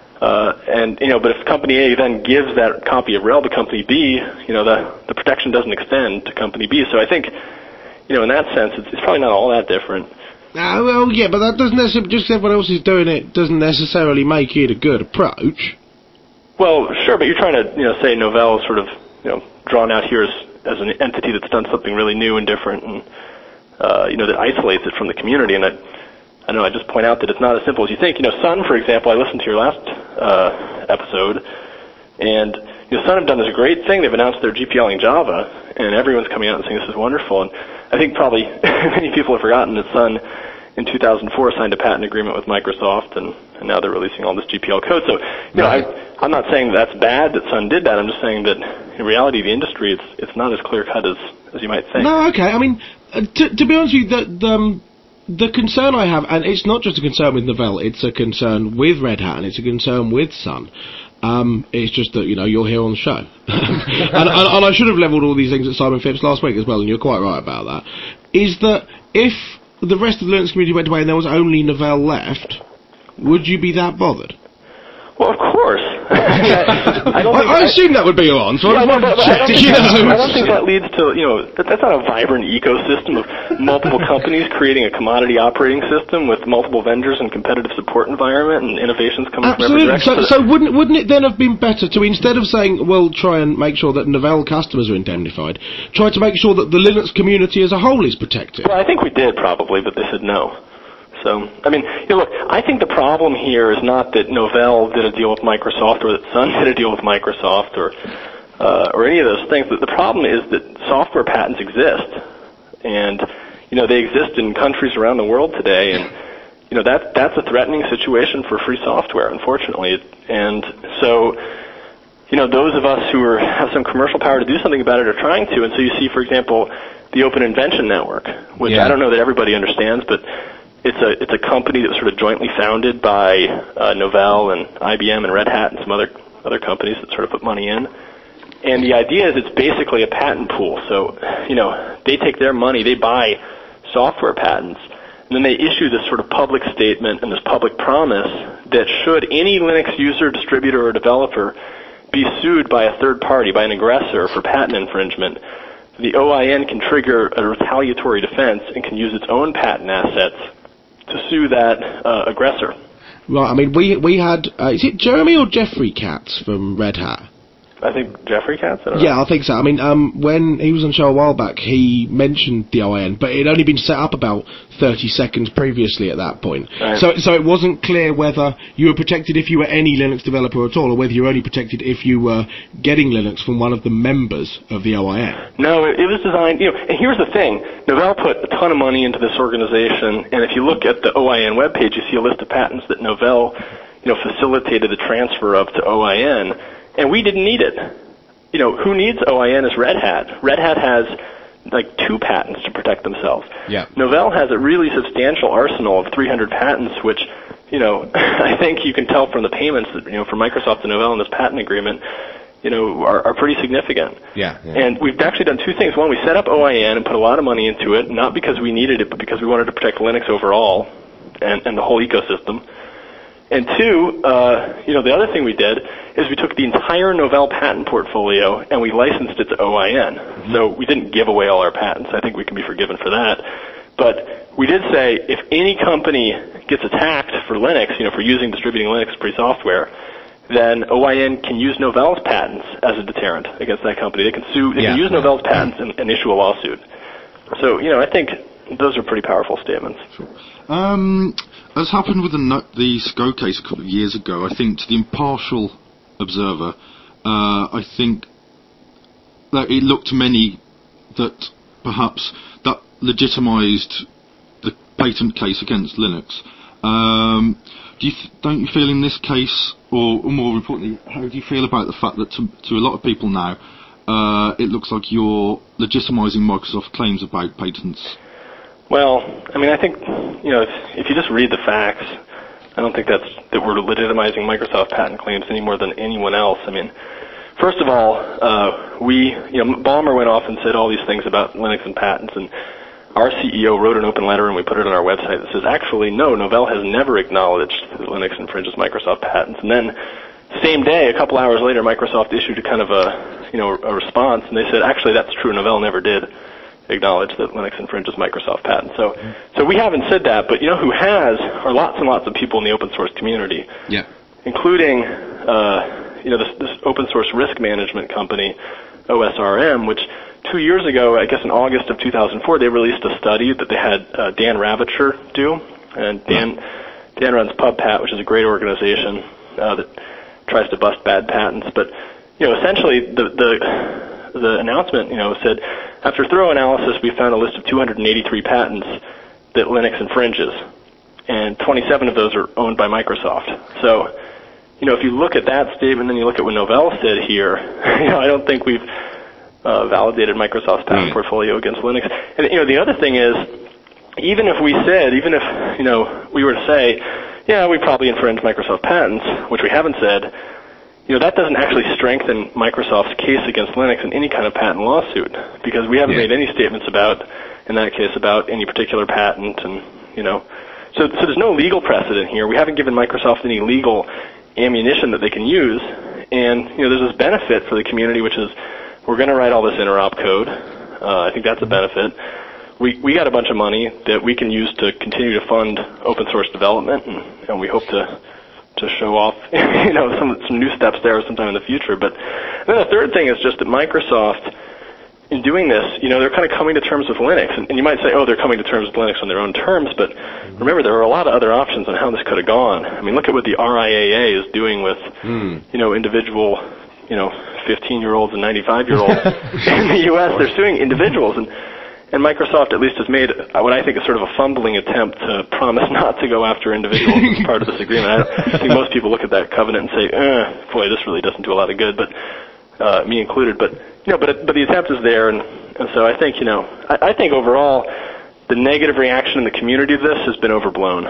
But if company A then gives that copy of RHEL to company B, the protection doesn't extend to company B. So I think, in that sense, it's probably not all that different. Well, yeah, but that doesn't necessarily, just everyone else is doing it doesn't necessarily make it a good approach. Well, sure, but you're trying to, say Novell is sort of, drawn out here as an entity that's done something really new and different, and that isolates it from the community. And I know I just point out that it's not as simple as you think. Sun, for example, I listened to your last episode, and Sun have done this great thing. They've announced they're GPLing Java, and everyone's coming out and saying this is wonderful. And I think probably many people have forgotten that Sun in 2004 signed a patent agreement with Microsoft, and now they're releasing all this GPL code. So, you know, I'm not saying that's bad that Sun did that. I'm just saying that in reality, the industry, it's not as clear cut as you might think. No, okay. I mean, to be honest with you, the concern I have, and it's not just a concern with Novell, it's a concern with Red Hat, and it's a concern with Sun. It's just that, you know, you're here on the show. and I should have levelled all these things at Simon Phipps last week as well, and you're quite right about that. Is that if the rest of the Linux community went away and there was only Novell left, would you be that bothered? Well, of course. I assume that would be your answer. I don't think that leads to, you know, that's not a vibrant ecosystem of multiple companies creating a commodity operating system with multiple vendors and competitive support environment and innovations coming from every direction. So wouldn't it then have been better to, instead of saying, well, try and make sure that Novell customers are indemnified, try to make sure that the Linux community as a whole is protected? Well, I think we did probably, but they said no. So, I mean, you know, look, I think the problem here is not that Novell did a deal with Microsoft or that Sun did a deal with Microsoft or any of those things. But the problem is that software patents exist, and you know they exist in countries around the world today, and you know that's a threatening situation for free software, unfortunately. And so, you know, those of us who have some commercial power to do something about it are trying to. And so you see, for example, the Open Invention Network, which I don't know that everybody understands, but it's a company that was sort of jointly founded by Novell and IBM and Red Hat and some other companies that sort of put money in. And the idea is it's basically a patent pool. So, you know, they take their money, they buy software patents, and then they issue this sort of public statement and this public promise that should any Linux user, distributor, or developer be sued by a third party, by an aggressor for patent infringement, the OIN can trigger a retaliatory defense and can use its own patent assets to sue that aggressor. Right, I mean, we had, is it Jeremy or Jeffrey Katz from Red Hat? I think Jeffrey Katz? I think so. I mean, when he was on the show a while back, he mentioned the OIN, but it had only been set up about 30 seconds previously at that point. Right. So it wasn't clear whether you were protected if you were any Linux developer at all, or whether you were only protected if you were getting Linux from one of the members of the OIN. No, it was designed, you know, and here's the thing. Novell put a ton of money into this organization, and if you look at the OIN webpage, you see a list of patents that Novell, you know, facilitated the transfer of to OIN. And we didn't need it. You know, who needs OIN is Red Hat. Red Hat has like 2 patents to protect themselves. Yeah. Novell has a really substantial arsenal of 300 patents, which, you know, I think you can tell from the payments that, you know, from Microsoft to Novell in this patent agreement, you know, are pretty significant. Yeah. And we've actually done 2 things. One, we set up OIN and put a lot of money into it, not because we needed it, but because we wanted to protect Linux overall and the whole ecosystem. And 2, you know, the other thing we did is we took the entire Novell patent portfolio and we licensed it to OIN. Mm-hmm. So we didn't give away all our patents. I think we can be forgiven for that. But we did say if any company gets attacked for Linux, you know, for distributing Linux free software, then OIN can use Novell's patents as a deterrent against that company. They can sue. They can use Novell's patents and issue a lawsuit. So, you know, I think those are pretty powerful statements. Sure. As happened with the SCO case a couple of years ago, I think to the impartial observer, I think that it looked to many that perhaps that legitimised the patent case against Linux. Don't you feel in this case, or more importantly, how do you feel about the fact that to a lot of people now, it looks like you're legitimising Microsoft claims about patents? Well, I mean, I think, you know, if you just read the facts, I don't think that we're legitimizing Microsoft patent claims any more than anyone else. I mean, first of all, Ballmer went off and said all these things about Linux and patents, and our CEO wrote an open letter and we put it on our website that says, actually, no, Novell has never acknowledged that Linux infringes Microsoft patents. And then, same day, a couple hours later, Microsoft issued a kind of a response, and they said, actually, that's true, Novell never did acknowledge that Linux infringes Microsoft patents. So we haven't said that, but you know who has are lots and lots of people in the open source community, including this open source risk management company, OSRM, which 2 years ago, I guess in August of 2004, they released a study that they had Dan Ravitcher do, and Dan runs PubPat, which is a great organization that tries to bust bad patents. But you know, essentially the announcement, you know, said, after thorough analysis, we found a list of 283 patents that Linux infringes, and 27 of those are owned by Microsoft. So, if you look at that statement and you look at what Novell said here, I don't think we've validated Microsoft's patent portfolio against Linux. And, the other thing is, even if we were to say, we probably infringe Microsoft patents, which we haven't said, that doesn't actually strengthen Microsoft's case against Linux in any kind of patent lawsuit, because we haven't made any statements in that case, about any particular patent, and, so there's no legal precedent here. We haven't given Microsoft any legal ammunition that they can use, and, there's this benefit for the community, which is we're going to write all this interop code. I think that's a benefit. We got a bunch of money that we can use to continue to fund open source development, and we hope to show off, some new steps there sometime in the future. But then the third thing is just that Microsoft, in doing this, they're kind of coming to terms with Linux. And you might say, they're coming to terms with Linux on their own terms, but remember, there are a lot of other options on how this could have gone. I mean, look at what the RIAA is doing with, individual, 15-year-olds and 95-year-olds in the U.S. They're suing individuals, and Microsoft at least has made what I think is sort of a fumbling attempt to promise not to go after individuals as part of this agreement. I think most people look at that covenant and say, boy, this really doesn't do a lot of good, but me included. But the attempt is there, and so I think I think overall the negative reaction in the community to this has been overblown.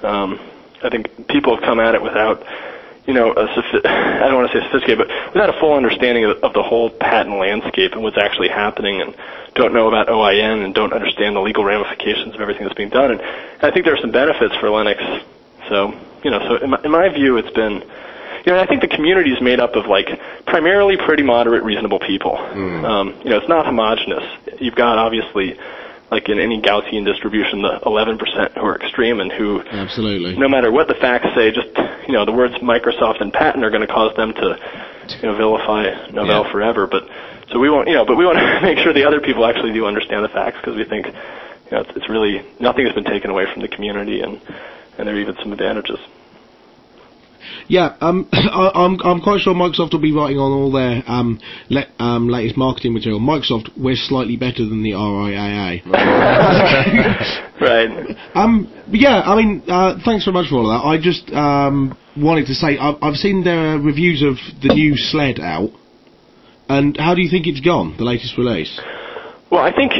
I think people have come at it without I don't want to say sophisticated, but without a full understanding of the whole patent landscape and what's actually happening, and don't know about OIN and don't understand the legal ramifications of everything that's being done. And I think there are some benefits for Linux. So, so in my view, it's been, I think the community is made up of primarily pretty moderate, reasonable people. It's not homogenous. You've got obviously, like in any Gaussian distribution, the 11% who are extreme and who, absolutely, no matter what the facts say, just the words Microsoft and patent are going to cause them to vilify Novell forever. But so we won't, but we want to make sure the other people actually do understand the facts, because we think it's really nothing has been taken away from the community, and there are even some advantages. Yeah, I'm quite sure Microsoft will be writing on all their latest marketing material. Microsoft, we're slightly better than the RIAA. Right. Thanks very much for all of that. I just wanted to say I've seen their reviews of the new sled out, and how do you think it's gone, the latest release? Well, I think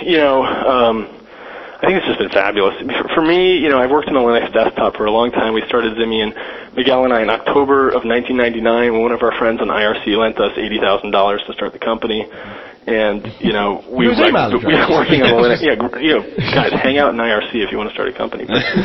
I think it's just been fabulous. For me, I've worked on the Linux desktop for a long time. We started Simian, Miguel and I, in October of 1999 when one of our friends on IRC lent us $80,000 to start the company. And, we were working on the Linux. Guys, hang out in IRC if you want to start a company.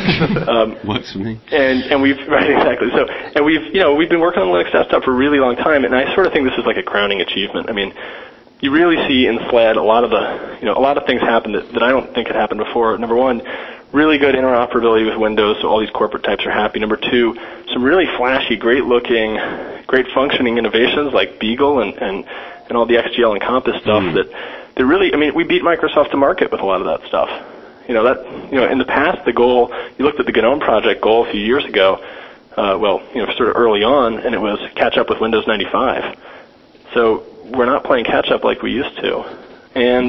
Works for me. And we've, right, exactly. So, and we've been working on the Linux desktop for a really long time, and I sort of think this is like a crowning achievement. I mean, you really see in SLED a lot of things happen that I don't think had happened before. Number one, really good interoperability with Windows, so all these corporate types are happy. Number two, some really flashy, great-looking, great functioning innovations like Beagle and all the XGL and Compass stuff that really, we beat Microsoft to market with a lot of that stuff. In the past, the goal, you looked at the GNOME project goal a few years ago, sort of early on, and it was catch up with Windows 95. So we're not playing catch up like we used to. And,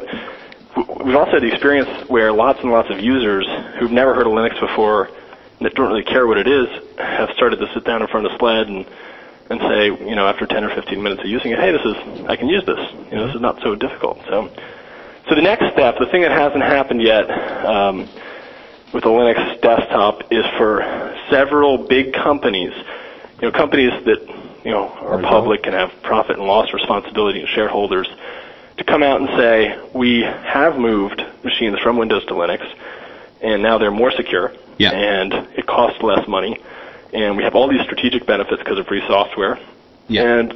we've also had the experience where lots and lots of users who've never heard of Linux before, that don't really care what it is, have started to sit down in front of SLED and say, after 10 or 15 minutes of using it, hey, I can use this. This is not so difficult. So the next step, the thing that hasn't happened yet with the Linux desktop, is for several big companies, companies that are public and have profit and loss responsibility and shareholders, to come out and say, we have moved machines from Windows to Linux, and now they're more secure, and it costs less money, and we have all these strategic benefits because of free software. And,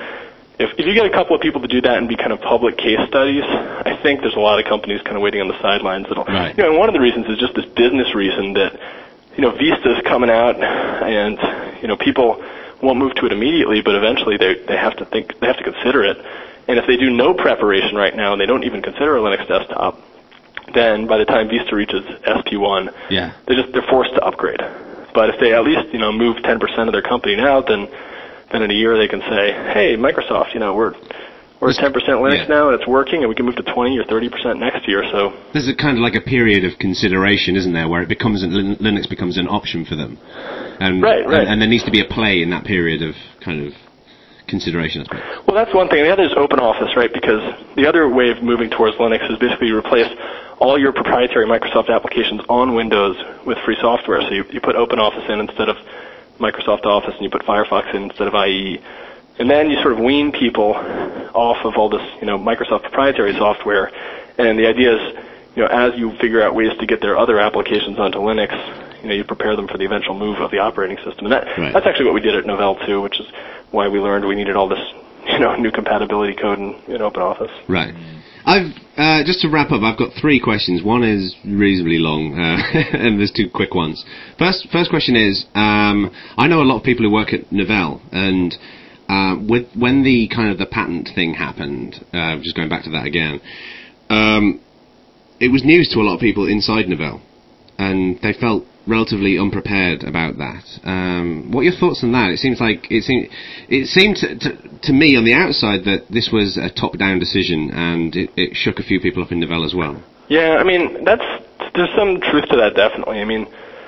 if you get a couple of people to do that and be kind of public case studies, I think there's a lot of companies kind of waiting on the sidelines that'll, and one of the reasons is just this business reason that, Vista's coming out, and, people won't move to it immediately, but eventually they have to consider it. And if they do no preparation right now and they don't even consider a Linux desktop, then by the time Vista reaches SP1, they're forced to upgrade. But if they at least move 10% of their company now, then in a year they can say, hey, Microsoft, We're at 10% Linux now, and it's working, and we can move to 20 or 30% next year. So there's a kind of like a period of consideration, isn't there, where it becomes Linux becomes an option for them, and right. And there needs to be a play in that period of kind of consideration, I suppose. Well, that's one thing. The other is OpenOffice, right? Because the other way of moving towards Linux is basically replace all your proprietary Microsoft applications on Windows with free software. So you put OpenOffice in instead of Microsoft Office, and you put Firefox in instead of IE. And then you sort of wean people off of all this, Microsoft proprietary software. And the idea is, as you figure out ways to get their other applications onto Linux, you prepare them for the eventual move of the operating system. And that's actually what we did at Novell too, which is why we learned we needed all this, new compatibility code in OpenOffice. Right. I've just to wrap up, I've got 3 questions. One is reasonably long, and there's 2 quick ones. First question is, I know a lot of people who work at Novell, and when the kind of the patent thing happened, just going back to that again, it was news to a lot of people inside Novell, and they felt relatively unprepared about that. What are your thoughts on that? It seemed to me on the outside that this was a top-down decision, and it shook a few people up in Novell as well. Yeah, I mean, there's some truth to that, definitely. I mean,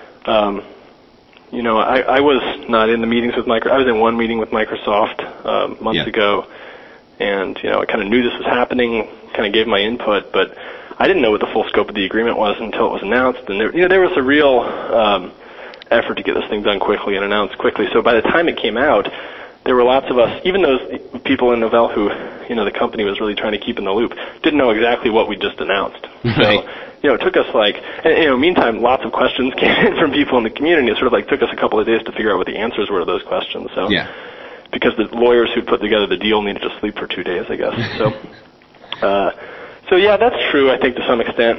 I was not in the meetings with Microsoft. I was in one meeting with Microsoft months ago, and I kind of knew this was happening, kind of gave my input, but I didn't know what the full scope of the agreement was until it was announced. And there was a real effort to get this thing done quickly and announced quickly. So by the time it came out, there were lots of us, even those people in Novell who, the company was really trying to keep in the loop, didn't know exactly what we just announced. Right. So, it took us meantime, lots of questions came in from people in the community. It sort of took us a couple of days to figure out what the answers were to those questions. So, because the lawyers who put together the deal needed to sleep for 2 days, I guess. So yeah, that's true, I think, to some extent.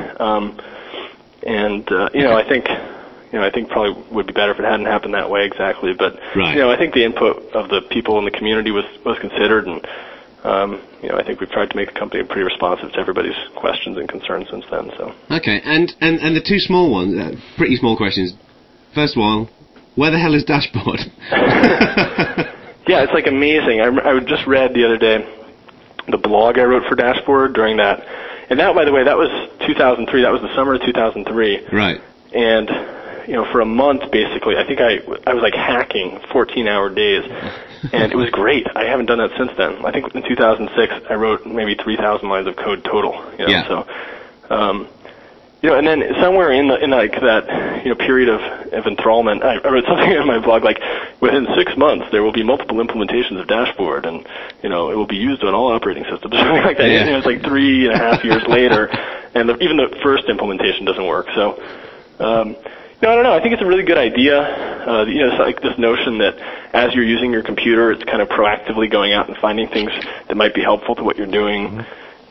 I think probably would be better if it hadn't happened that way exactly. But, I think the input of the people in the community was considered, and, I think we've tried to make the company pretty responsive to everybody's questions and concerns since then. So. Okay, and the 2 small ones, pretty small questions. First one, where the hell is Dashboard? Yeah, it's amazing. I just read the other day the blog I wrote for Dashboard during that. And that, by the way, that was 2003. That was the summer of 2003. Right. And, for a month, basically, I think I was hacking 14-hour days. And it was great. I haven't done that since then. I think in 2006, I wrote maybe 3,000 lines of code total. So, and then somewhere in that period of enthrallment, I wrote something in my blog within 6 months there will be multiple implementations of Dashboard, and it will be used on all operating systems, something like that. Yeah. It's 3.5 years later, and even the first implementation doesn't work. So, I don't know. I think it's a really good idea. It's this notion that as you're using your computer, it's kind of proactively going out and finding things that might be helpful to what you're doing.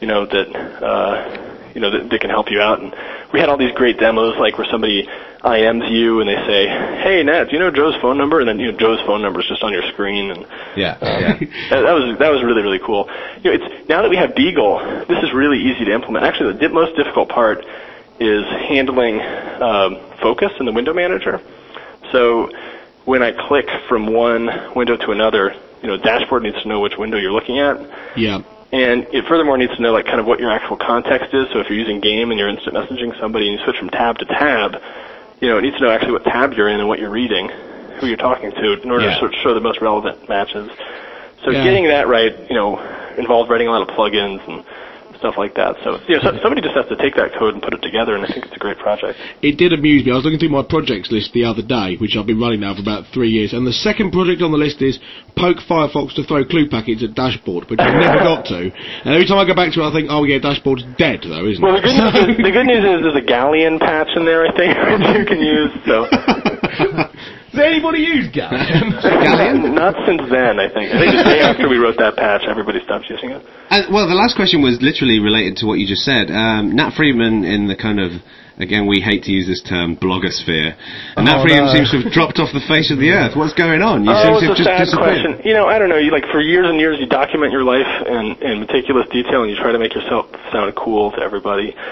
That can help you out. And we had all these great demos, where somebody IMs you and they say, "Hey, Nat, do you know Joe's phone number?" And then Joe's phone number is just on your screen. And that was really, really cool. It's now that we have Beagle, this is really easy to implement. Actually, the most difficult part is handling focus in the window manager. So when I click from one window to another, Dashboard needs to know which window you're looking at. Yeah. And it furthermore needs to know kind of what your actual context is. So if you're using Game and you're instant messaging somebody and you switch from tab to tab, it needs to know actually what tab you're in and what you're reading, who you're talking to, in order to sort of show the most relevant matches. So getting that right, involved writing a lot of plugins and stuff like that. So, somebody just has to take that code and put it together, and I think it's a great project. It did amuse me. I was looking through my projects list the other day, which I've been running now for about 3 years, and the second project on the list is poke Firefox to throw clue packets at Dashboard, which I've never got to. And every time I go back to it, I think, Dashboard's dead, though, isn't it? The good news is there's a Galleon patch in there, I think, which you can use, so... Does anybody use Galleon? Galleon? Not since then, I think. I think the day after we wrote that patch, everybody stopped using it. Well, the last question was literally related to what you just said. Nat Friedman in the kind of, again, we hate to use this term, blogosphere. And Nat Friedman seems to have dropped off the face of the earth. What's going on? You seem to have just disappeared. Question. I don't know. For years and years, you document your life in meticulous detail, and you try to make yourself sound cool to everybody.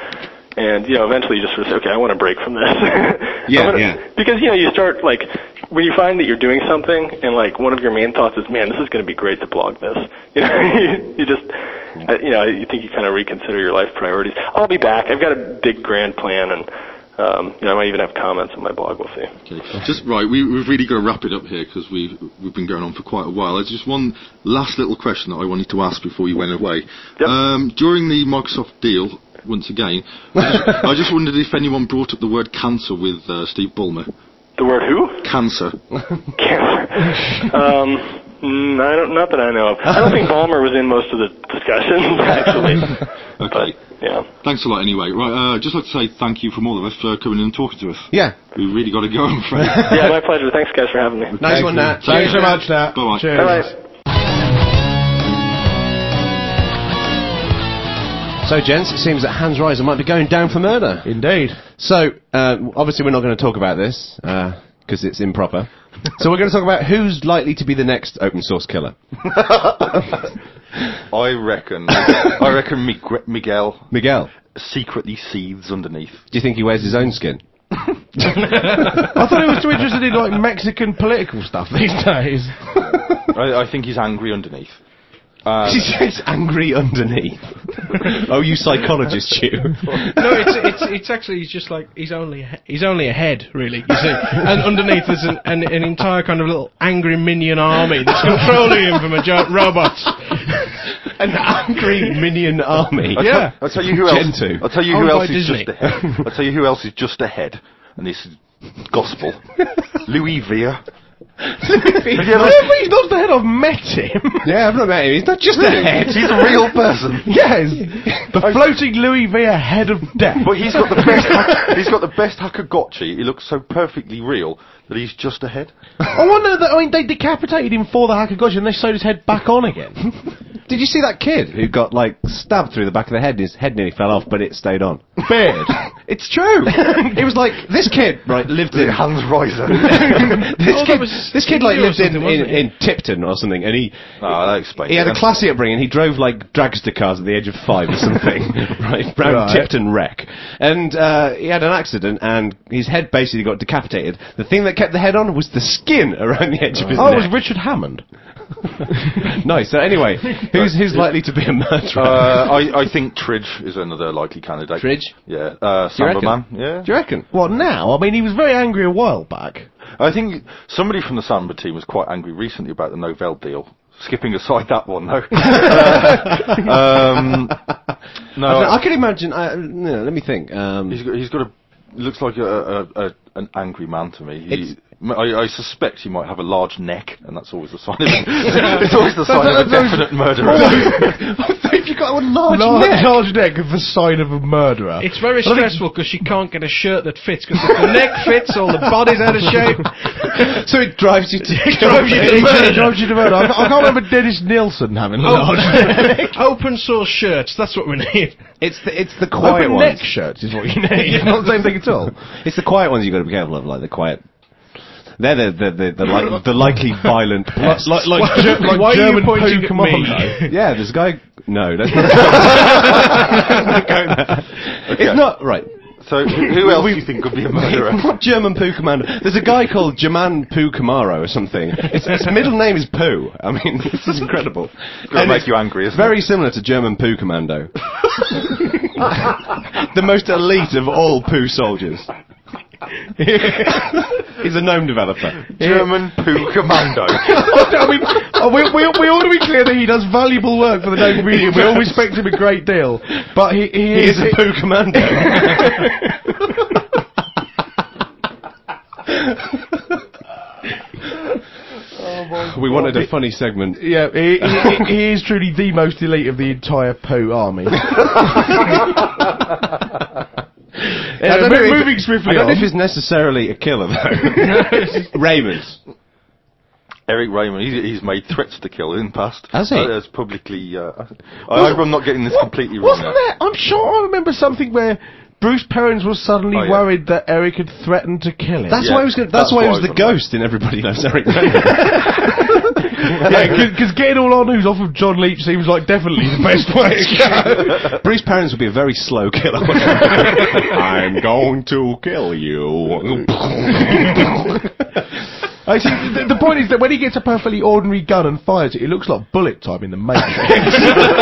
And, eventually you just sort of say, okay, I want to break from this. Yeah. Because, you start, like, when you find that you're doing something and, like, one of your main thoughts is, man, this is going to be great to blog this. You just, you think you kind of reconsider your life priorities. I'll be back. I've got a big grand plan, and, I might even have comments on my blog. We'll see. Okay. Just right, we've really got to wrap it up here because we've been going on for quite a while. There's just one last little question that I wanted to ask before you went away. Yep. During the Microsoft deal, once again, I just wondered if anyone brought up the word cancer with Steve Ballmer. The word who? Cancer. Cancer. Not that I know of. I don't think Ballmer was in most of the discussions, actually. Okay. But, yeah. Thanks a lot anyway. Right, just like to say thank you from all of us for coming in and talking to us. Yeah. We really got to go, I'm afraid. Yeah, my pleasure. Thanks, guys, for having me. Nice one, Nat. Thanks so much, Nat. Bye-bye. Cheers. Bye-bye. So, gents, it seems that Hans Reiser might be going down for murder. Indeed. So, obviously we're not going to talk about this, because it's improper. So we're going to talk about who's likely to be the next open source killer. I reckon Miguel Miguel. secretly seethes underneath. Do you think he wears his own skin? I thought he was too interested in, like, Mexican political stuff these days. I think he's angry underneath. He's angry underneath. Oh, you psychologist, you. No, it's actually he's just like he's only a head, really. You see, and underneath there's an entire kind of little angry minion army that's controlling him from a giant robot. An angry minion army. Yeah. I'll tell you who else. Gentoo. I'll tell you Owned who by else is Disney. just ahead. I'll tell you who else is just ahead, and this is gospel. Louis Vere. He's not the head. I've met him. Yeah, I've not met him. He's not just a head. He's a real person. Yes, the floating Louis Vere head of death. But he's got the best. He's got the best Hakagotchi. He looks so perfectly real that he's just a head. I wonder that. I mean, they decapitated him for the Hakagotchi, and they sewed his head back on again. Did you see that kid who got, like, stabbed through the back of the head and his head nearly fell off, but it stayed on? Beard. It's true. It was like, this kid, right, lived in... Hans Reiser. This kid like, lived in Tipton or something, and he... Oh, that explains He had it. a classy upbringing. He drove, like, dragster cars at the age of 5 or something, right, round Tipton wreck. And he had an accident, and his head basically got decapitated. The thing that kept the head on was the skin around the edge of his neck. Oh, it was Richard Hammond. Nice. So anyway, who's likely to be a murderer? I think Tridge is another likely candidate. Tridge? Yeah. Do you reckon? Samberman. Yeah. Do you reckon? What now? I mean, he was very angry a while back. I think somebody from the Samba team was quite angry recently about the Novell deal. Skipping aside that one, though. No, I can imagine. Let me think. he's got a. Looks like an angry man to me. I suspect he might have a large neck, and that's always a sign of it's always the sign of a definite murderer. If you got a large neck is the sign of a murderer. It's very stressful because she can't get a shirt that fits, because if the neck fits, all the body's out of shape. So it drives you to murder. I can't remember Dennis Nielsen having a large neck. Open source shirts, that's what we need. It's the quiet Open ones. neck shirts is what you need. It's not the same thing at all. It's the quiet ones you've got to be careful of, like the quiet. They're the likely violent pests. Like why German are you pointing poo at me? commando. Yeah, there's a guy. No, let's not go there. It's not right. So who else do you think could be a murderer? What German poo commando? There's a guy called German Poo Camaro or something. His middle name is Poo. I mean, this is incredible. It's going to make you angry, isn't very it? similar to German Poo Commando. The most elite of all poo soldiers. He's a gnome developer. German Poo Commando. I mean, we ought to be clear that he does valuable work for the gnome community. We all respect him a great deal, but he is a poo commando. We wanted a funny segment. Yeah, he is truly the most elite of the entire poo army. Moving swiftly I don't know on. if he's necessarily a killer, though. Raymond. Eric Raymond, he's made threats to kill in the past. Has he? That's publicly... I hope I'm not getting this completely wrong. Wasn't there? I'm sure I remember something where Bruce Perrins was suddenly worried that Eric had threatened to kill him. That's why he was. That's why he was the ghost in Everybody Loves Eric Raymond. Because getting all our news off of John Leach seems like definitely the best way to go. Bruce Perrins would be a very slow killer. I'm going to kill you. I see, the point is that when he gets a perfectly ordinary gun and fires it, it looks like bullet time in the Matrix.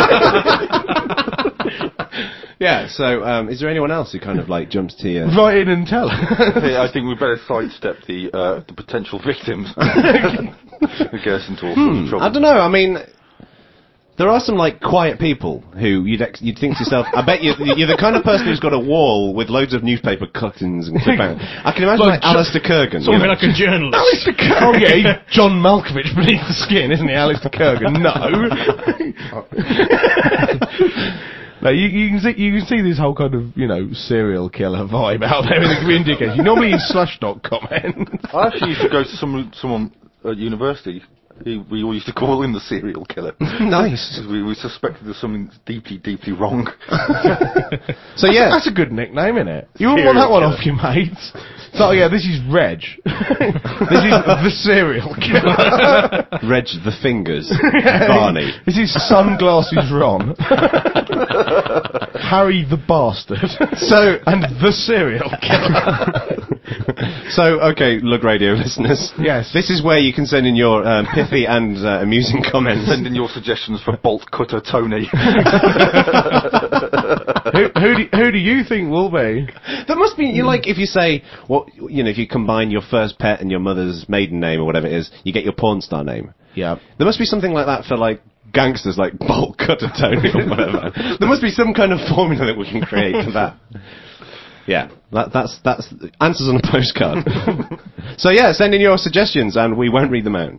Yeah, so is there anyone else who kind of like jumps to you? Write in and tell. I think we better sidestep the potential victims. It gets into all sorts of trouble. I don't know, I mean, there are some like quiet people who you'd think to yourself, I bet you're the kind of person who's got a wall with loads of newspaper cuttings and clip out. I can imagine like Alistair Kurgan. Something like a journalist. Alistair Kurgan. Oh yeah, he's John Malkovich beneath the skin, isn't he, Alistair Kurgan? No. No, you can see this whole kind of, serial killer vibe out there in the community occasion. Normally in Slush.com. I actually used to go to someone at university. We all used to call him the serial killer. Nice. We suspected there's something deeply, deeply wrong. So yeah, that's a good nickname, isn't it? You wouldn't want that one off your mates. So yeah, this is Reg. This is the serial killer. Reg the Fingers. Barney. This is Sunglasses Ron. Harry the Bastard. And the serial killer. So, okay, Lug Radio listeners. Yes. This is where you can send in your pithy and amusing comments. Send in your suggestions for Bolt Cutter Tony. Who do you think will be? There must be, if you say, if you combine your first pet and your mother's maiden name or whatever it is, you get your porn star name. Yeah. There must be something like that for, gangsters like Bolt Cutter Tony or whatever. There must be some kind of formula that we can create for that. Yeah, that's answers on a postcard. So yeah, send in your suggestions and we won't read them out.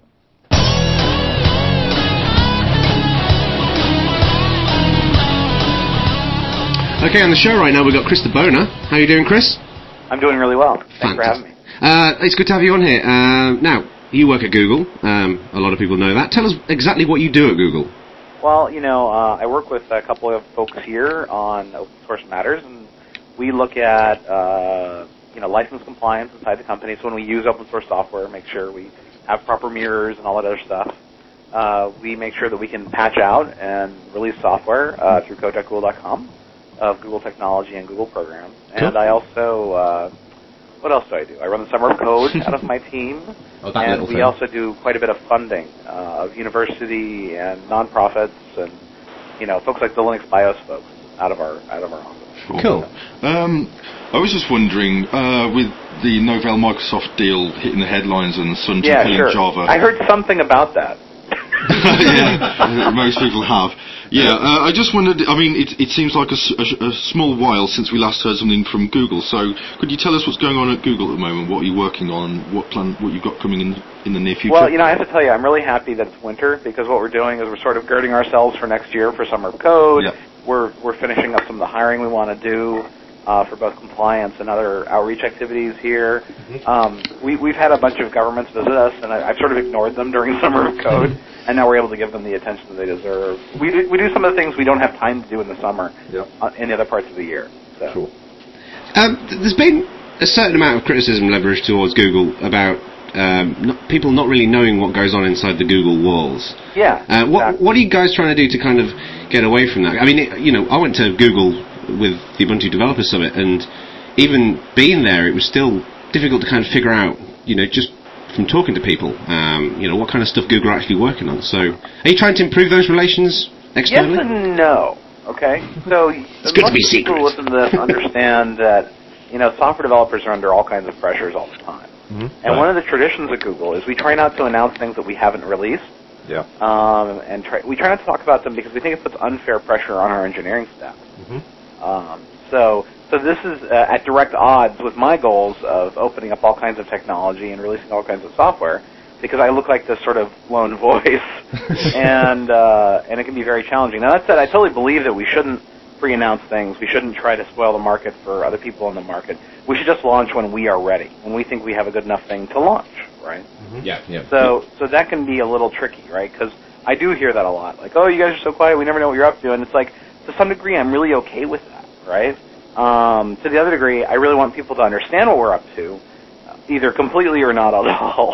Okay, on the show right now we've got Chris the Boner. How are you doing, Chris? I'm doing really well. Thanks for having me. It's good to have you on here. Now, you work at Google. A lot of people know that. Tell us exactly what you do at Google. Well, I work with a couple of folks here on Open Source Matters, and we look at, license compliance inside the company. So when we use open source software, make sure we have proper mirrors and all that other stuff. We make sure that we can patch out and release software through code.google.com of Google technology and Google programs. Cool. And I also, what else do? I run the Summer of Code out of my team. And we also do quite a bit of funding of university and nonprofits and, folks like the Linux BIOS folks out of our office. Cool. I was just wondering, with the Novell Microsoft deal hitting the headlines and Sun killing Java. I heard something about that. Yeah, most people have. Yeah, I just wondered, it seems like a small while since we last heard something from Google, so could you tell us what's going on at Google at the moment, what are you working on, what you've got coming in the near future? Well, I have to tell you, I'm really happy that it's winter, because what we're doing is we're sort of girding ourselves for next year for Summer of Code. Yep. We're finishing up some of the hiring we want to do for both compliance and other outreach activities here. We've had a bunch of governments visit us, and I've sort of ignored them during Summer of Code, and now we're able to give them the attention that they deserve. We do some of the things we don't have time to do in the summer in the other parts of the year. So. Sure. There's been a certain amount of criticism leveraged towards Google about people not really knowing what goes on inside the Google walls. Yeah. What are you guys trying to do to kind of get away from that? I went to Google with the Ubuntu Developer Summit, and even being there, it was still difficult to kind of figure out, just from talking to people, what kind of stuff Google are actually working on. So, are you trying to improve those relations externally? Yes and no. Okay, so it's good to be secret. People listen to this understand that software developers are under all kinds of pressures all the time. Mm-hmm. And one of the traditions at Google is we try not to announce things that we haven't released. Yeah. We try not to talk about them because we think it puts unfair pressure on our engineering staff. Mm-hmm. So this is at direct odds with my goals of opening up all kinds of technology and releasing all kinds of software, because I look like this sort of lone voice, and it can be very challenging. Now that said, I totally believe that we shouldn't pre-announce things. We shouldn't try to spoil the market for other people in the market. We should just launch when we are ready, when we think we have a good enough thing to launch, right? Mm-hmm. Yeah. So that can be a little tricky, right? Because I do hear that a lot. Like, oh, you guys are so quiet, we never know what you're up to. And it's like, to some degree, I'm really okay with that, right? To the other degree, I really want people to understand what we're up to, either completely or not at all.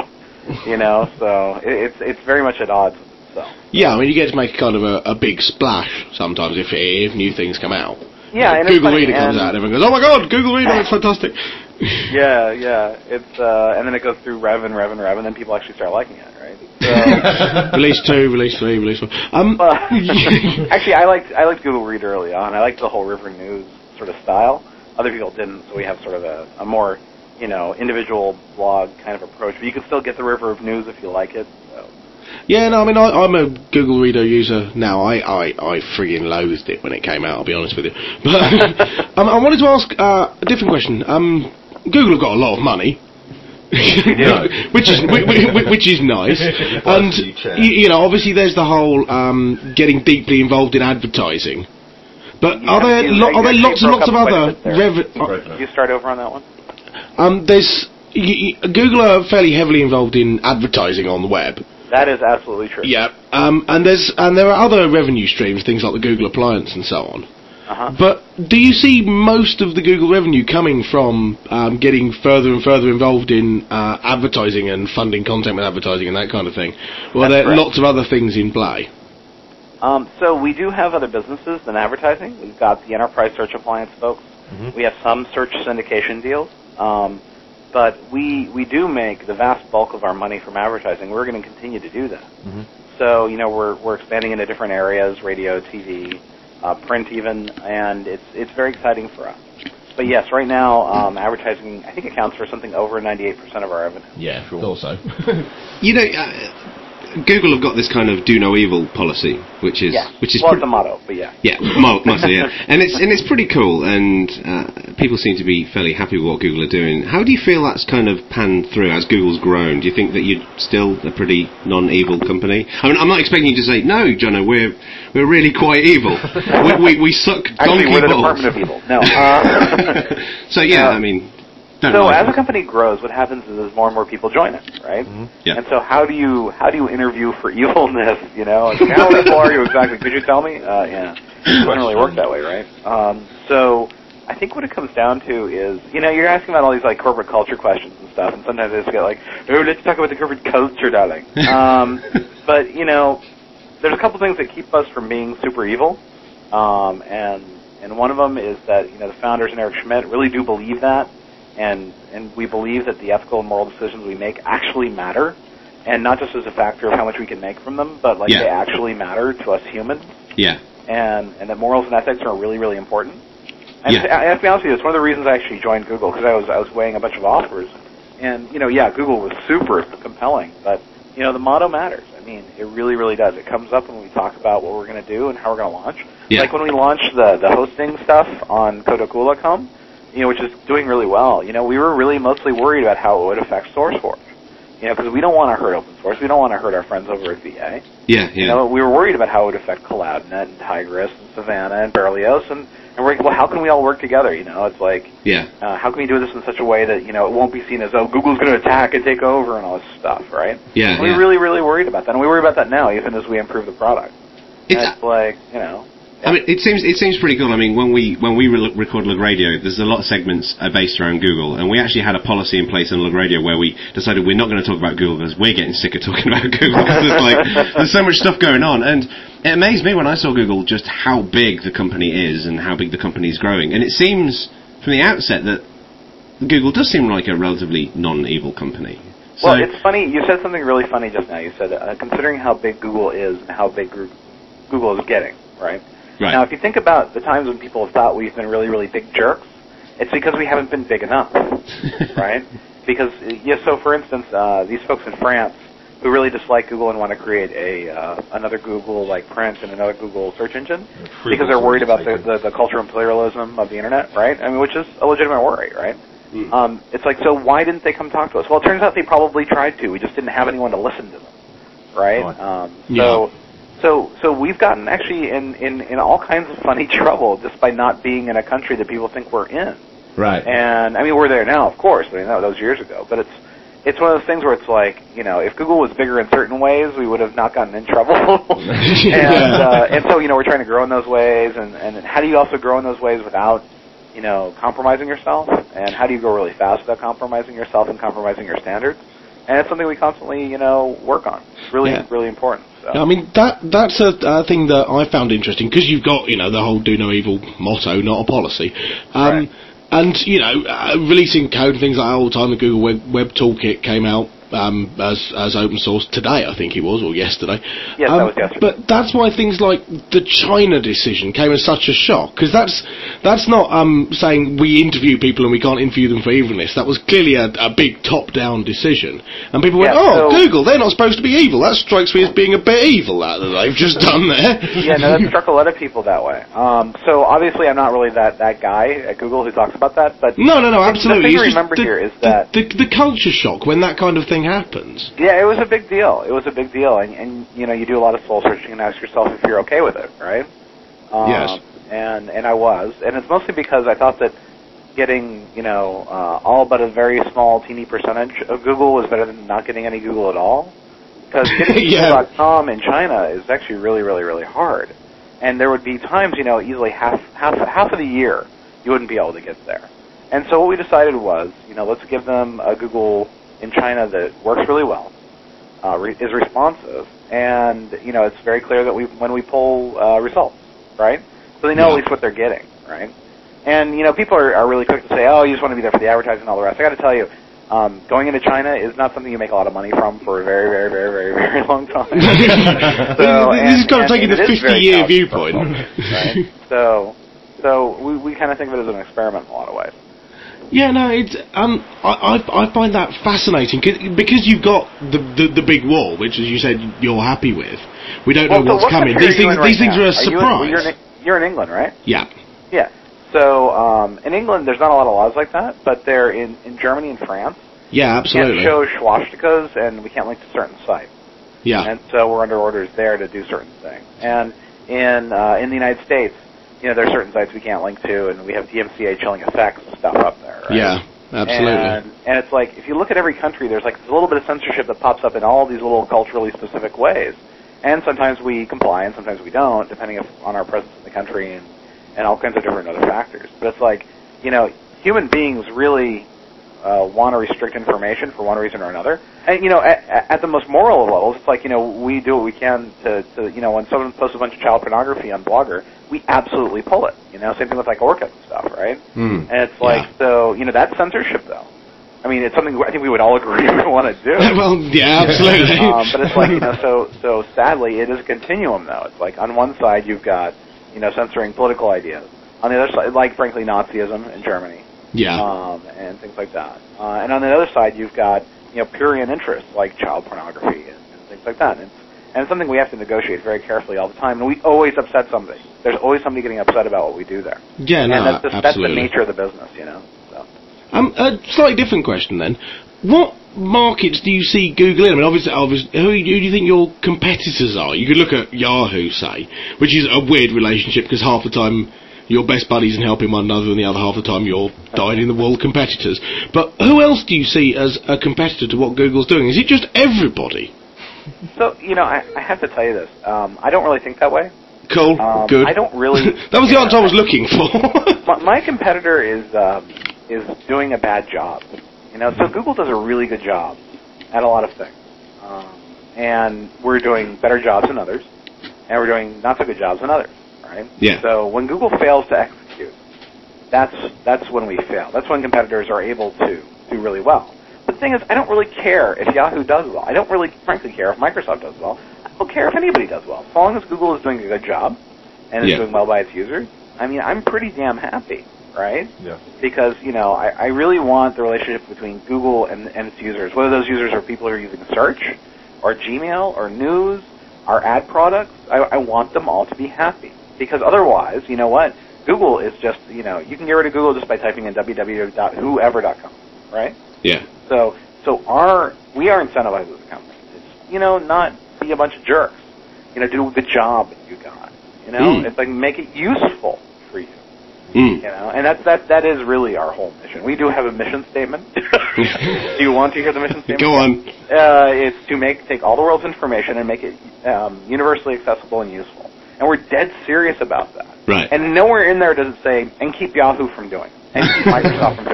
you know. So it's very much at odds with itself. Yeah, I mean, you get to make kind of a big splash sometimes if new things come out. Yeah, and Google Reader comes out, and everyone goes, "Oh my God, Google Reader, it's fantastic." Yeah. It's and then it goes through rev, and then people actually start liking it, right? So, Release 2, release 3, release 4. Actually, I liked Google Reader early on. I liked the whole River News sort of style. Other people didn't, so we have sort of a more, individual blog kind of approach. But you can still get the River of News if you like it. So. Yeah, no, I mean, I'm a Google Reader user now. I friggin' loathed it when it came out, I'll be honest with you. But I wanted to ask a different question. Google have got a lot of money. which is nice, and obviously there's the whole getting deeply involved in advertising. But are there lots and lots of other? You start over on that one. Google are fairly heavily involved in advertising on the web. That is absolutely true. Yeah, and there are other revenue streams, things like the Google Appliance and so on. Uh-huh. But do you see most of the Google revenue coming from getting further and further involved in advertising and funding content with advertising and that kind of thing? Or are there lots of other things in play? So we do have other businesses than advertising. We've got the Enterprise Search Appliance folks. Mm-hmm. We have some search syndication deals. But we do make the vast bulk of our money from advertising. We're going to continue to do that. Mm-hmm. So, we're expanding into different areas, radio, TV, print even, and it's very exciting for us. But yes, right now, advertising, I think, accounts for something over 98% of our revenue. Yeah, sure. Thought so. Google have got this kind of do no evil policy, which is it's the motto, but yeah. Yeah, motto, yeah. And it's pretty cool, and people seem to be fairly happy with what Google are doing. How do you feel that's kind of panned through as Google's grown? Do you think that you're still a pretty non-evil company? I mean, I'm not expecting you to say, no, Jono, we're really quite evil. we suck donkey Actually, we're the balls. Department of Evil. No. So yeah, I mean. So as a company grows, what happens is more and more people join it, right? Mm-hmm. Yeah. And so how do you interview for evilness? Like, how evil are you exactly? Could you tell me? Yeah, it doesn't really work that way, right? So I think what it comes down to is, you're asking about all these like corporate culture questions and stuff, and sometimes I just get like, oh, let's talk about the corporate culture, darling. But there's a couple things that keep us from being super evil, and one of them is that the founders and Eric Schmidt really do believe that. And we believe that the ethical and moral decisions we make actually matter, and not just as a factor of how much we can make from them, but they actually matter to us humans. Yeah. And that morals and ethics are really, really important. And I have to be honest with you, it's one of the reasons I actually joined Google, because I was weighing a bunch of offers, and Google was super compelling, but the motto matters. I mean, it really, really does. It comes up when we talk about what we're going to do and how we're going to launch. Yeah. Like when we launched the hosting stuff on Kotaku.com. Which is doing really well. We were really mostly worried about how it would affect SourceForge. Because we don't want to hurt open source. We don't want to hurt our friends over at VA. Yeah. We were worried about how it would affect CloudNet and Tigris and Savannah and Berlioz. And we're like, well, how can we all work together? It's like, how can we do this in such a way that, it won't be seen as, oh, Google's going to attack and take over and all this stuff, right? Yeah. And we really, really worried about that. And we worry about that now, even as we improve the product. It's like, I mean, it seems pretty cool. I mean, when we record Lug Radio, there's a lot of segments based around Google, and we actually had a policy in place on Lug Radio where we decided we're not going to talk about Google because we're getting sick of talking about Google. There's so much stuff going on, and it amazed me when I saw Google just how big the company is and how big the company is growing. And it seems from the outset that Google does seem like a relatively non-evil company. So, well, it's funny. You said something really funny just now. You said, considering how big Google is and how big Google is getting, right? Right. Now, if you think about the times when people have thought we've been really, really big jerks, it's because we haven't been big enough, right? Because, so for instance, these folks in France who really dislike Google and want to create another Google like print and another Google search engine because they're worried about the culture and pluralism of the internet, right? I mean, which is a legitimate worry, right? Mm. It's like, so why didn't they come talk to us? Well, it turns out they probably tried to. We just didn't have anyone to listen to them, right? So we've gotten actually in all kinds of funny trouble just by not being in a country that people think we're in. Right. And I mean, we're there now, of course. I mean, that was years ago. But it's one of those things where it's like, if Google was bigger in certain ways, we would have not gotten in trouble. And so we're trying to grow in those ways. And how do you also grow in those ways without compromising yourself? And how do you go really fast without compromising yourself and compromising your standards? And it's something we constantly, work on. It's really, really important. So. I mean, that's a thing that I found interesting, because you've got, the whole do no evil motto, not a policy. Right. And, releasing code and things like that all the time. The Google Web Toolkit came out as open source today, I think it was, or yesterday. Yes, that was yesterday. But that's why things like the China decision came as such a shock, because that's not saying we interview people and we can't interview them for evilness. That was clearly a big top-down decision. And people went, Google, they're not supposed to be evil. That strikes me as being a bit evil, that they've just done there. Yeah, no, that struck a lot of people that way. So obviously I'm not really that guy at Google who talks about that, but... No, absolutely. The thing to remember here is that... The culture shock when that kind of thing happens. Yeah, it was a big deal. And you do a lot of soul searching and ask yourself if you're okay with it, right? Yes. And I was, and it's mostly because I thought that getting all but a very small, teeny percentage of Google was better than not getting any Google at all. Because getting Google.com in China is actually really, really, really hard. And there would be times, easily half of the year you wouldn't be able to get there. And so what we decided was, let's give them a Google in China that works really well, is responsive, and it's very clear that when we pull results, right? So they know at least what they're getting, right? And people are really quick to say, oh, you just want to be there for the advertising and all the rest. I got to tell you, going into China is not something you make a lot of money from for a very, very, very, very, very long time. This is kind of taking the 50-year viewpoint, right? So we kind of think of it as an experiment in a lot of ways. Yeah, no, it's I find that fascinating because you've got the big wall, which, as you said, you're happy with. We don't know what's coming. These things are a surprise. You're in England, right? Yeah. Yeah. So in England, there's not a lot of laws like that, but they're in Germany and France. Yeah, absolutely. We can't show swastikas, and we can't link to certain sites. Yeah. And so we're under orders there to do certain things. And in the United States, there are certain sites we can't link to, and we have DMCA chilling effects and stuff up there, right? Yeah, absolutely. And it's like, if you look at every country, there's like a little bit of censorship that pops up in all these little culturally specific ways. And sometimes we comply, and sometimes we don't, depending on our presence in the country and all kinds of different other factors. But it's like, human beings really want to restrict information for one reason or another. And, at the most moral of levels, it's like, we do what we can to when someone posts a bunch of child pornography on Blogger, we absolutely pull it. Same thing with like Orca and stuff, right? And it's like, so, that's censorship, though. I mean, it's something I think we would all agree we want to do. Well, yeah, absolutely. But it's like, so sadly, it is a continuum, though. It's like, on one side, you've got, censoring political ideas. On the other side, like, frankly, Nazism in Germany. Yeah. And things like that. And on the other side, you've got, prurient interests, like child pornography and things like that. And it's something we have to negotiate very carefully all the time. And we always upset somebody. There's always somebody getting upset about what we do there. Yeah, no, and absolutely. That's the nature of the business, So. A slightly different question then. What markets do you see Google in? I mean, obviously, who do you think your competitors are? You could look at Yahoo, say, which is a weird relationship because half the time you're best buddies and helping one another, and the other half of the time you're dyed-in-the-wool competitors. But who else do you see as a competitor to what Google's doing? Is it just everybody? So, I have to tell you this. I don't really think that way. Cool. Good. I don't really... That was the answer I was looking for. my competitor is doing a bad job. So Google does a really good job at a lot of things. And we're doing better jobs than others, and we're doing not so good jobs than others, right? Yeah. So when Google fails to execute, that's when we fail. That's when competitors are able to do really well. But the thing is, I don't really care if Yahoo does well. I don't really, frankly, care if Microsoft does well. I don't care if anybody does well. As long as Google is doing a good job and is doing well by its users, I mean, I'm pretty damn happy, right? Yeah. Because, I really want the relationship between Google and its users, whether those users are people who are using search or Gmail or news, our ad products, I want them all to be happy. Because otherwise, you know what? Google is just, you can get rid of Google just by typing in www.whoever.com, right? Yeah. So we are incentivized as a company. It's, not be a bunch of jerks. Do the job that you got. It's like make it useful for you. And that is really our whole mission. We do have a mission statement. Do you want to hear the mission statement? Go on. It's to take all the world's information and make it universally accessible and useful. And we're dead serious about that. Right. And nowhere in there does it say, and keep Yahoo from doing it, and keep Microsoft from doing it.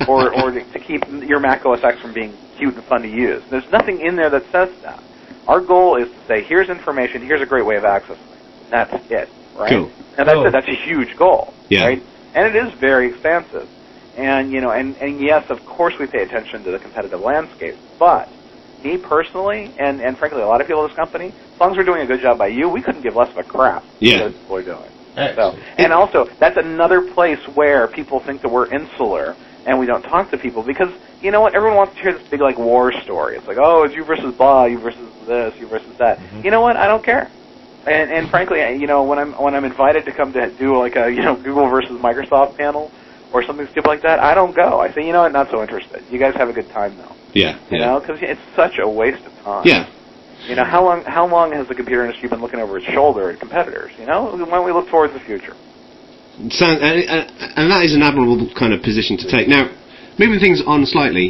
or to keep your Mac OS X from being cute and fun to use. There's nothing in there that says that. Our goal is to say, here's information, here's a great way of accessing it. That's it, right? Cool. And that's a huge goal, Yeah. right? And it is very expansive. And, and yes, of course we pay attention to the competitive landscape, but me personally, and frankly a lot of people at this company, as long as we're doing a good job by you, we couldn't give less of a crap what people are doing. So, and also, that's another place where people think that we're insular and we don't talk to people because, you know what, everyone wants to hear this big, war story. It's like, oh, it's you versus blah, you versus this, you versus that. Mm-hmm. You know what, I don't care. And frankly, when I'm invited to come to do a Google versus Microsoft panel or something stupid like that, I don't go. I say, you know what, not so interested. You guys have a good time though. Yeah. Because it's such a waste of time. Yeah. How long has the computer industry been looking over its shoulder at competitors? Why don't we look towards the future? And that is an admirable kind of position to take. Now, moving things on slightly,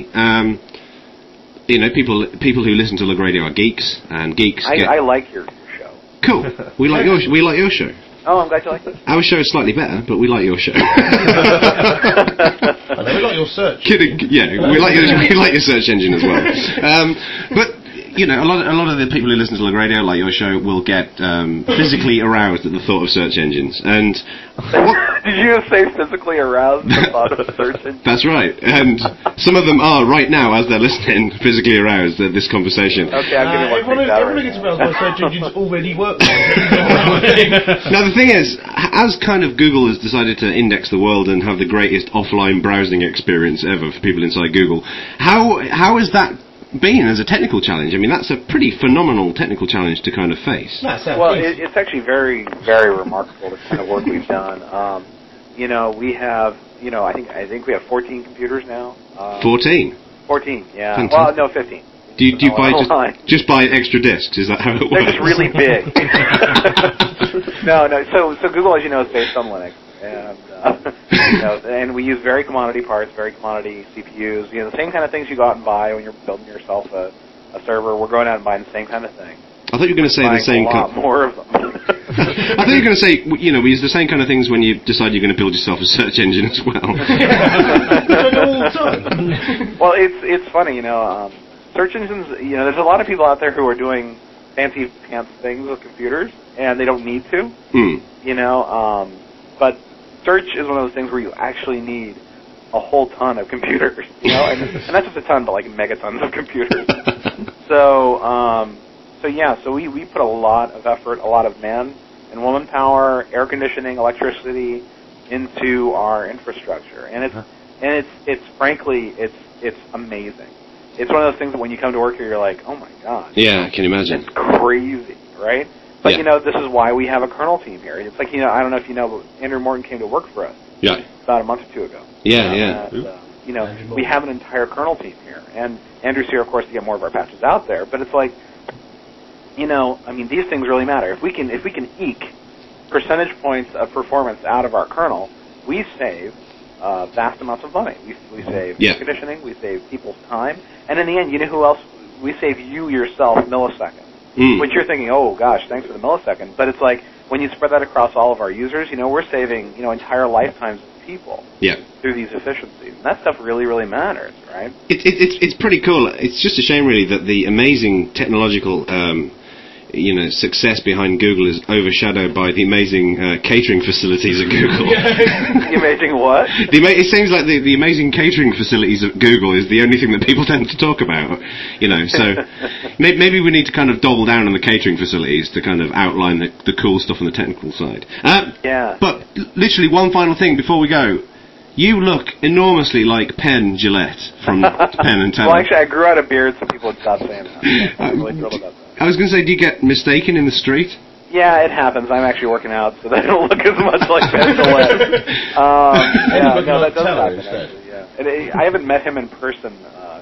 people who listen to Lug Radio are geeks, and geeks. I like your show. Cool. We like your show. Oh, I'm glad you like it. Our show is slightly better, but we like your show. I know, we like your search. Kidding. Yeah, we like your search engine as well. But a lot of the people who listen to Lug Radio, like your show, will get physically aroused at the thought of search engines. And did you say physically aroused at the thought of search engines? That's right. And some of them are right now, as they're listening, physically aroused at this conversation. Okay, I'm getting everyone gets aroused by search engines already work. Now the thing is, as kind of Google has decided to index the world and have the greatest offline browsing experience ever for people inside Google, how has that been as a technical challenge? I mean, that's a pretty phenomenal technical challenge to kind of face. Well, it's actually very, very remarkable, the kind of work we've done. We have, I think we have 14 computers now. 14? 14, yeah. Fantastic. Well, no, 15. Do you buy just buy extra discs? Is that how it works? They're just really big. No. So Google, as you know, is based on Linux, and and we use very commodity parts, very commodity CPUs. The same kind of things you go out and buy when you're building yourself a server. We're going out and buying the same kind of thing. I thought you were going to say the same kind. More of them. I thought you were going to say, we use the same kind of things when you decide you're going to build yourself a search engine as well. Well, it's funny, search engines. There's a lot of people out there who are doing fancy pants things with computers, and they don't need to. But search is one of those things where you actually need a whole ton of computers, and not just a ton, but like megatons of computers. So we put a lot of effort, a lot of man and woman power, air conditioning, electricity into our infrastructure, and it's frankly it's amazing. It's one of those things that when you come to work here, you're like, oh my god. Yeah, I can imagine. It's crazy, right? But this is why we have a kernel team here. It's like I don't know if you know, but Andrew Morton came to work for us. Yeah. About a month or two ago. Yeah. We have an entire kernel team here, and Andrew's here, of course, to get more of our patches out there. But it's like, these things really matter. If we can eke percentage points of performance out of our kernel, we save vast amounts of money. We save air conditioning, we save people's time, and in the end, you know who else? We save you yourself milliseconds. Which you're thinking, oh gosh, thanks for the millisecond. But it's like when you spread that across all of our users, we're saving entire lifetimes of people through these efficiencies. And that stuff really, really matters, right? It's pretty cool. It's just a shame, really, that the amazing technological success behind Google is overshadowed by the amazing catering facilities at Google. The amazing what? It seems like the amazing catering facilities at Google is the only thing that people tend to talk about. So maybe we need to kind of double down on the catering facilities to kind of outline the cool stuff on the technical side. But literally one final thing before we go. You look enormously like Penn Jillette from Penn and Teller. Well, actually, I grew out a beard, so people would stop saying that. I'm really thrilled about that. I was going to say, do you get mistaken in the street? Yeah, it happens. I'm actually working out, so they don't look as much like Penn Jillette. That does happen, actually, yeah. I haven't met him in person,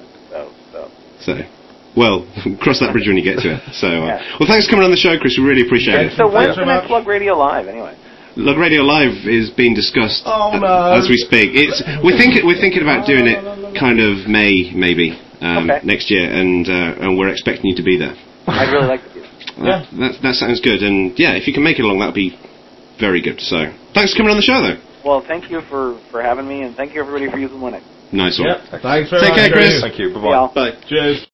So, well, cross that bridge when you get to it. So, well, thanks for coming on the show, Chris. We really appreciate it. So when's the next Lug Radio Live, anyway? Lug Radio Live is being discussed as we speak. We're thinking about doing it kind of May, maybe, next year, and we're expecting you to be there. I'd really like to be there. That sounds good, and if you can make it along, that'd be very good. So, thanks for coming on the show, though. Well, thank you for having me, and thank you everybody for using Linux. Nice one. Yep. Thanks very Take much. care, Chris. Thank you. Bye-bye. Yeah. Bye. Cheers.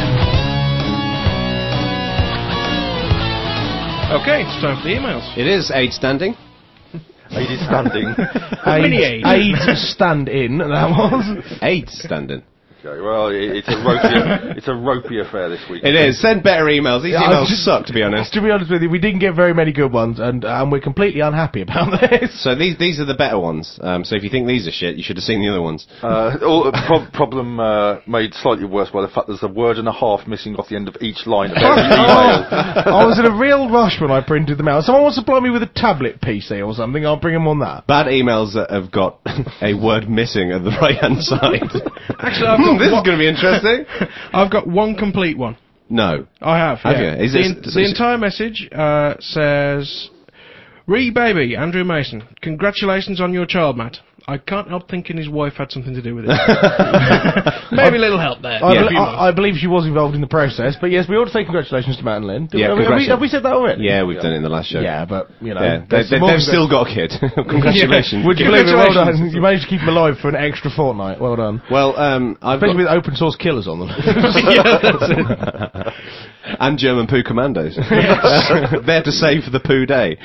Okay, it's time for the emails. It is aid standing. Lady standing. Mini aid. Aid stand in, that was. Aid standing. Okay, well, it's a ropey affair this week. It is. Send better emails. These emails suck, to be honest. To be honest with you, we didn't get very many good ones, and we're completely unhappy about this. So these are the better ones. So if you think these are shit, you should have seen the other ones. Problem made slightly worse by the fact there's a word and a half missing off the end of each line of every email. I was in a real rush when I printed them out. Someone wants to supply me with a tablet PC or something, I'll bring them on that. Bad emails that have got a word missing at the right-hand side. Actually, I've got this is going to be interesting. I've got one complete one. No. I have. Have yeah. you? Is the entire message says, "Re baby, Andrew Mason, congratulations on your child, Matt. I can't help thinking his wife had something to do with it. Maybe a little help there. I believe she was involved in the process, but yes, we ought to say congratulations to Matt and Lynn. Have we said that already? Yeah, we've done it in the last show. Yeah, but, you know. Yeah, they've still got a kid. Congratulations. Would you believe it? Well done. You managed to keep them alive for an extra fortnight. Well done. Well, especially with open source killers on them. Yeah, that's it. And German poo commandos. There to save the poo day.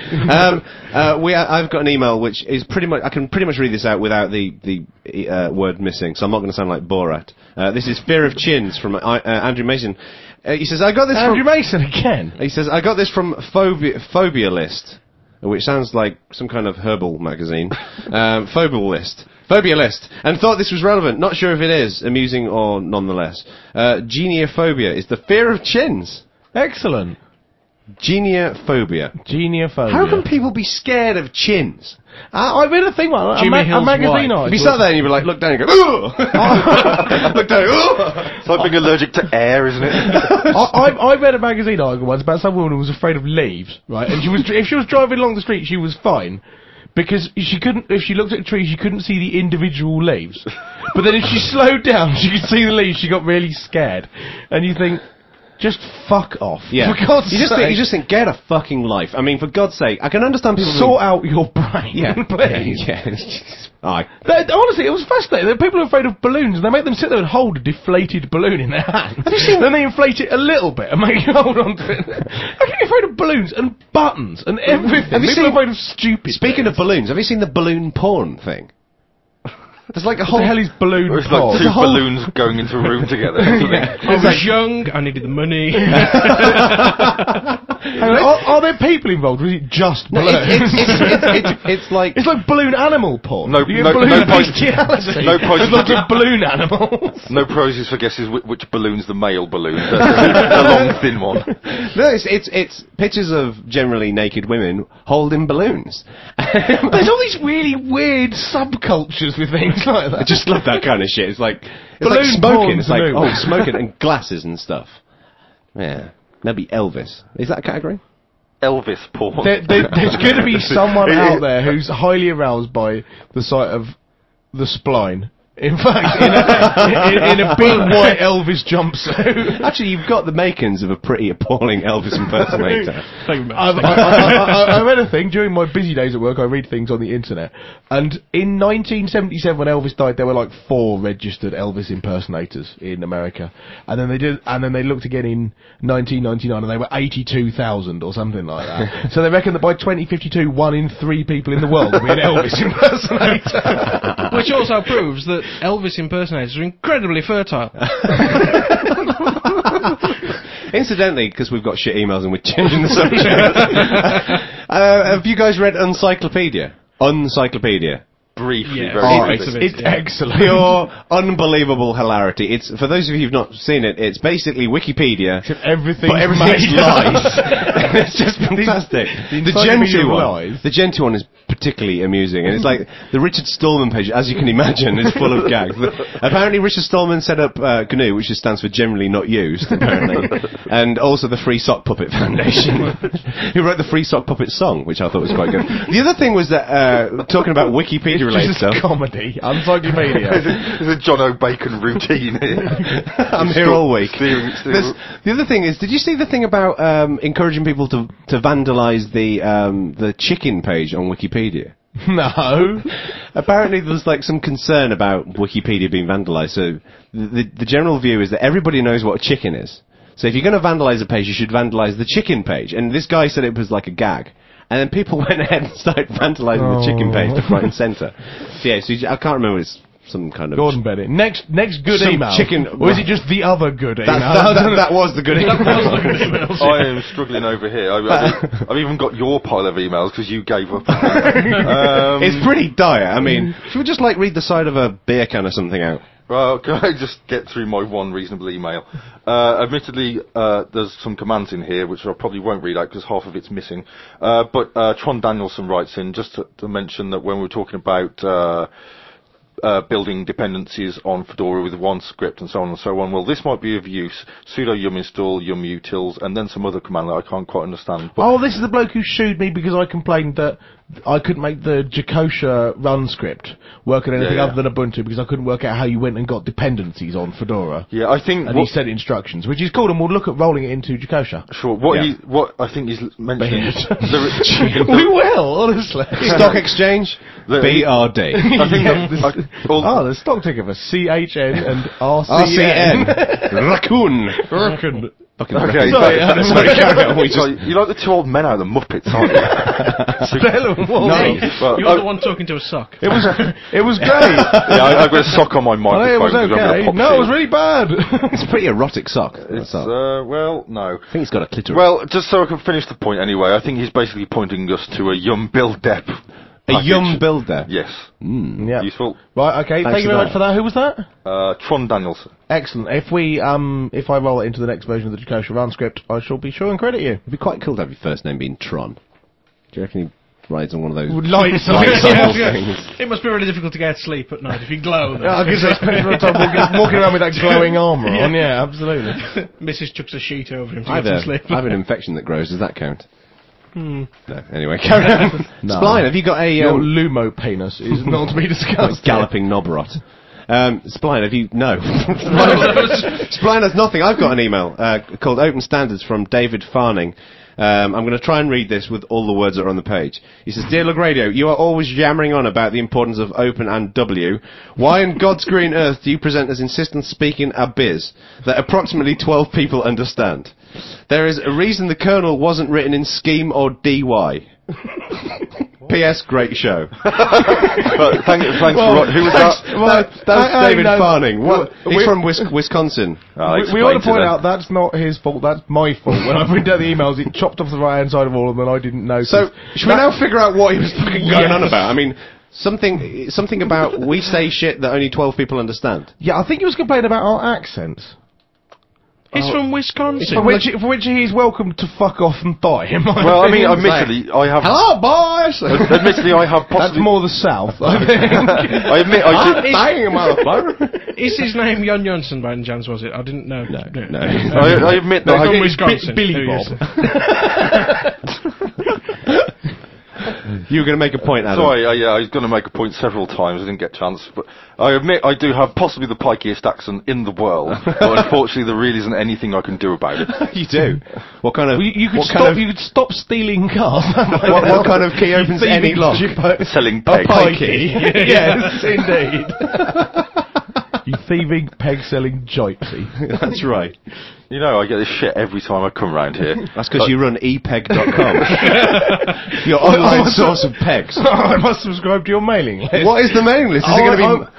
I've got an email which is pretty much, I can pretty much read this out without the word missing, so I'm not going to sound like Borat. This is Fear of Chins from Andrew Mason. He says, I got this Andrew Mason again. He says, I got this from Phobia List, which sounds like some kind of herbal magazine. Phobia List, and thought this was relevant. Not sure if it is amusing or nonetheless. Geniophobia is the fear of chins. Excellent. Geniophobia. How can people be scared of chins? I read a thing, a magazine article. If you sat there and you were like, look down and go, ugh! Look down, ugh! It's like being allergic to air, isn't it? I read a magazine article once about some woman who was afraid of leaves, right? And if she was driving along the street, she was fine. Because if she looked at a tree, she couldn't see the individual leaves. But then if she slowed down, she could see the leaves, she got really scared. And you think, just fuck off. Yeah. For God's sake. You just think, get a fucking life. I mean, for God's sake, I can understand people sort out your brain, yeah. please. Yeah. Honestly, it was fascinating. There are people who are afraid of balloons, and they make them sit there and hold a deflated balloon in their hand. Then they inflate it a little bit and make you hold on to it. How can you be afraid of balloons and buttons and everything? People are afraid of stupid Speaking of balloons, have you seen the balloon porn thing? There's like a whole... What the hell is balloon It's like two balloons going into a room together. I was young, I needed the money. Are there people involved, or is it just balloons? It's like... It's like balloon animal porn. No prizes. No prizes. Lots of balloon animals. No prizes for guesses which balloon's the male balloon. The long, thin one. No, it's pictures of generally naked women holding balloons. There's all these really weird subcultures with things like that. I just love that kind of shit. It's like Balloon smoking. porn It's like, balloon. smoking and glasses and stuff. Yeah. That'd be Elvis. Is that a category? Elvis porn. There's going to be someone out there who's highly aroused by the sight of the spline. In fact, in a big white Elvis jumpsuit. Actually, you've got the makings of a pretty appalling Elvis impersonator. I read a thing during my busy days at work. I read things on the internet, and in 1977, when Elvis died, there were like 4 registered Elvis impersonators in America, and then they looked again in 1999, and they were 82,000 or something like that. So they reckon that by 2052, 1 in 3 people in the world will be an Elvis impersonator. Which also proves that Elvis impersonators are incredibly fertile. Incidentally, because we've got shit emails and we're changing the subject. Have you guys read Uncyclopedia? Uncyclopedia. Briefly, Yeah. very It's briefly. excellent. Pure, unbelievable hilarity. It's, for those of you who've not seen it, it's basically Wikipedia. Everything's But everything's made lies. up. It's just fantastic. The encyclopedia Gentoo one. lies. The Gentoo one is particularly amusing, and it's like the Richard Stallman page, as you can imagine, is full of gags. Apparently, Richard Stallman set up GNU, which just stands for Generally Not Used, apparently, and also the Free Sock Puppet Foundation, who wrote the Free Sock Puppet song, which I thought was quite good. The other thing was that talking about Wikipedia-related stuff. Comedy, Uncyclopedia. There's a John O'Bacon routine here. I'm here all week. Seriously. The other thing is, did you see the thing about encouraging people to vandalise the chicken page on Wikipedia? No. Apparently there's like some concern about Wikipedia being vandalised, so the general view is that everybody knows what a chicken is. So if you're going to vandalise a page, you should vandalise the chicken page. And this guy said it was like a gag. And then people went ahead and started vandalising the chicken page left, right and centre. So yeah, so I can't remember, it's some kind of... Gordon Bennett. Next good some email. Chicken, or is it just the other good email? That was the good email. I am struggling over here. I've even got your pile of emails because you gave up. It's pretty dire. I mean, if you would just like read the side of a beer can or something out. Well, can I just get through my one reasonable email? Admittedly, there's some commands in here which I probably won't read out because half of it's missing. But Tron Danielson writes in just to mention that when we were talking about building dependencies on Fedora with one script and so on and so on. Well, this might be of use. Sudo yum install, yum utils, and then some other command that I can't quite understand. But this is the bloke who sued me because I complained that I couldn't make the Jakosha run script work on anything other than Ubuntu because I couldn't work out how you went and got dependencies on Fedora. Yeah, I think... And he sent instructions, which is cool, and we'll look at rolling it into Jakosha. Sure. What I think he's mentioning... We will, honestly. Stock exchange, BRD. I think the stock ticker for CHN and RCN. Raccoon. Okay, sorry, carry on. You like the two old men out of the Muppets, aren't you? You're the one talking to a sock. It was great. Yeah, I've got a sock on my microphone. It was okay. No, it was really bad. It's a pretty erotic sock. It's, well, no. I think it's got a clitoris. Well, just so I can finish the point anyway, I think he's basically pointing us to a Yum Build Dep. A Yum builder? Yes. Yeah. Useful. Right, okay, thank you very much for that. Who was that? Tron Danielson. Excellent. If I roll it into the next version of the Jakosha run script, I shall be sure and credit you. It'd be quite cool to have your first name being Tron. Do you reckon he rides on one of those lights things? It must be really difficult to get sleep at night if you glow. I guess I spend a lot of time walking around with that glowing armour on. Yeah, absolutely. Mrs. chucks a sheet over him to I get some sleep. have an infection that grows. Does that count? No. Anyway, carry on. No. Spline, have you got a... Your Lumo penis is not to be discussed. Galloping knobrot. Spline, have you... No. Spline has nothing. I've got an email called Open Standards from David Farning. I'm going to try and read this with all the words that are on the page. He says, Dear Lugradio, you are always yammering on about the importance of open and W. Why in God's green earth do you present as insistent speaking a biz that approximately 12 people understand? There is a reason the kernel wasn't written in Scheme or DY. P.S. Great show. Thanks who was that? That's David Farning. He's from Wisconsin. We ought to point out that's not his fault, that's my fault. When I read out the emails, it chopped off the right hand side of all of them and I didn't know. So, should we now figure out what he was fucking going on about? I mean, something about we say shit that only 12 people understand. Yeah, I think he was complaining about our accents. He's from Wisconsin. For which he's welcome to fuck off and die. Well, I mean, admittedly, I have... Hello, boys! Admittedly, I have possibly... That's more the South, I think. I admit, I did... Bang, motherfucker! Is his name Jon Johnson by any chance, was it? I didn't know. No. I admit that... From Wisconsin. Billy Bob. You were going to make a point, Adam. Sorry, I was going to make a point several times. I didn't get a chance. But I admit I do have possibly the pikiest accent in the world. But unfortunately, there really isn't anything I can do about it. You do? What kind of... You could stop stealing cars. what kind of key opens any lock? Selling pegs. Pikey. Yes, indeed. You thieving, peg-selling gypsy. That's right. You know, I get this shit every time I come round here. That's because you run epeg.com. Your online source of pegs. I must subscribe to your mailing list. What is the mailing list? Is it going to be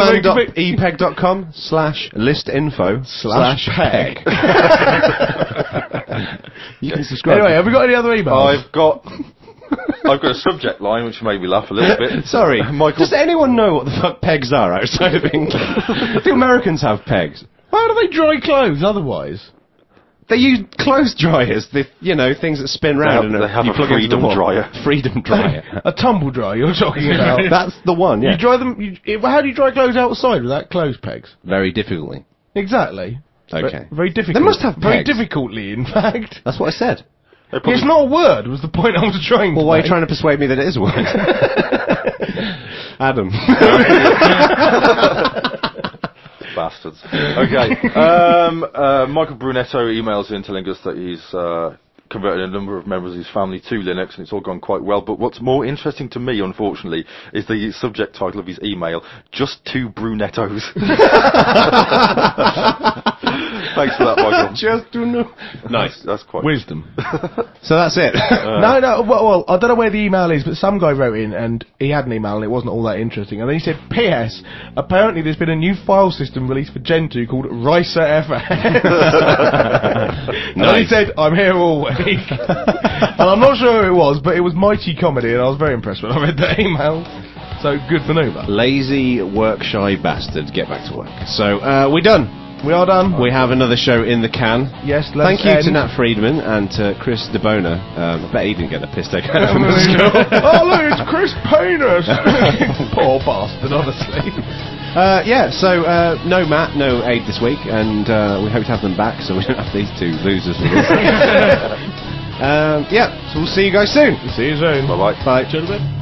mailman.epeg.com/listinfo/peg? You can subscribe. Anyway, have we got any other emails? I've got a subject line which made me laugh a little bit. Sorry, Michael. Does anyone know what the fuck pegs are outside of England? Do Americans have pegs? How do they dry clothes otherwise? They use clothes dryers, things that spin round. They have a freedom dryer. Freedom dryer. A tumble dryer you're talking about. That's the one, yeah. You dry them, how do you dry clothes outside without clothes pegs? Very difficultly. Exactly. Okay. Very difficult. They must have pegs. Very difficultly, in fact. That's what I said. It's not a word, was the point I was trying to Well, why are make. you trying to persuade me that it is a word? Adam. Bastards. Okay. Michael Brunetto emails in telling us that he's converted a number of members of his family to Linux, and it's all gone quite well. But what's more interesting to me, unfortunately, is the subject title of his email: "Just two brunettos." Thanks for that, Michael. Just to know. Nice. That's quite Wisdom. So that's it. No, well, I don't know where the email is, but some guy wrote in, and he had an email, and it wasn't all that interesting. And then he said, "P.S. Apparently there's been a new file system released for Gentoo called RicerFS." And he said, "I'm here all week." And I'm not sure who it was, but it was mighty comedy, and I was very impressed when I read that email. So, good for Nova. Lazy, work-shy bastard. Get back to work. So, we're done. We are done. We have another show in the can. Yes, let's Thank you end. to Nat Friedman and to Chris DeBona. I bet he didn't get the piss taken out of him at school. Oh, look, it's Chris Painter. Poor bastard, honestly. So no Matt, no Aid this week, and we hope to have them back so we don't have these two losers with us. So we'll see you guys soon. See you soon. Bye-bye. Bye. Gentlemen.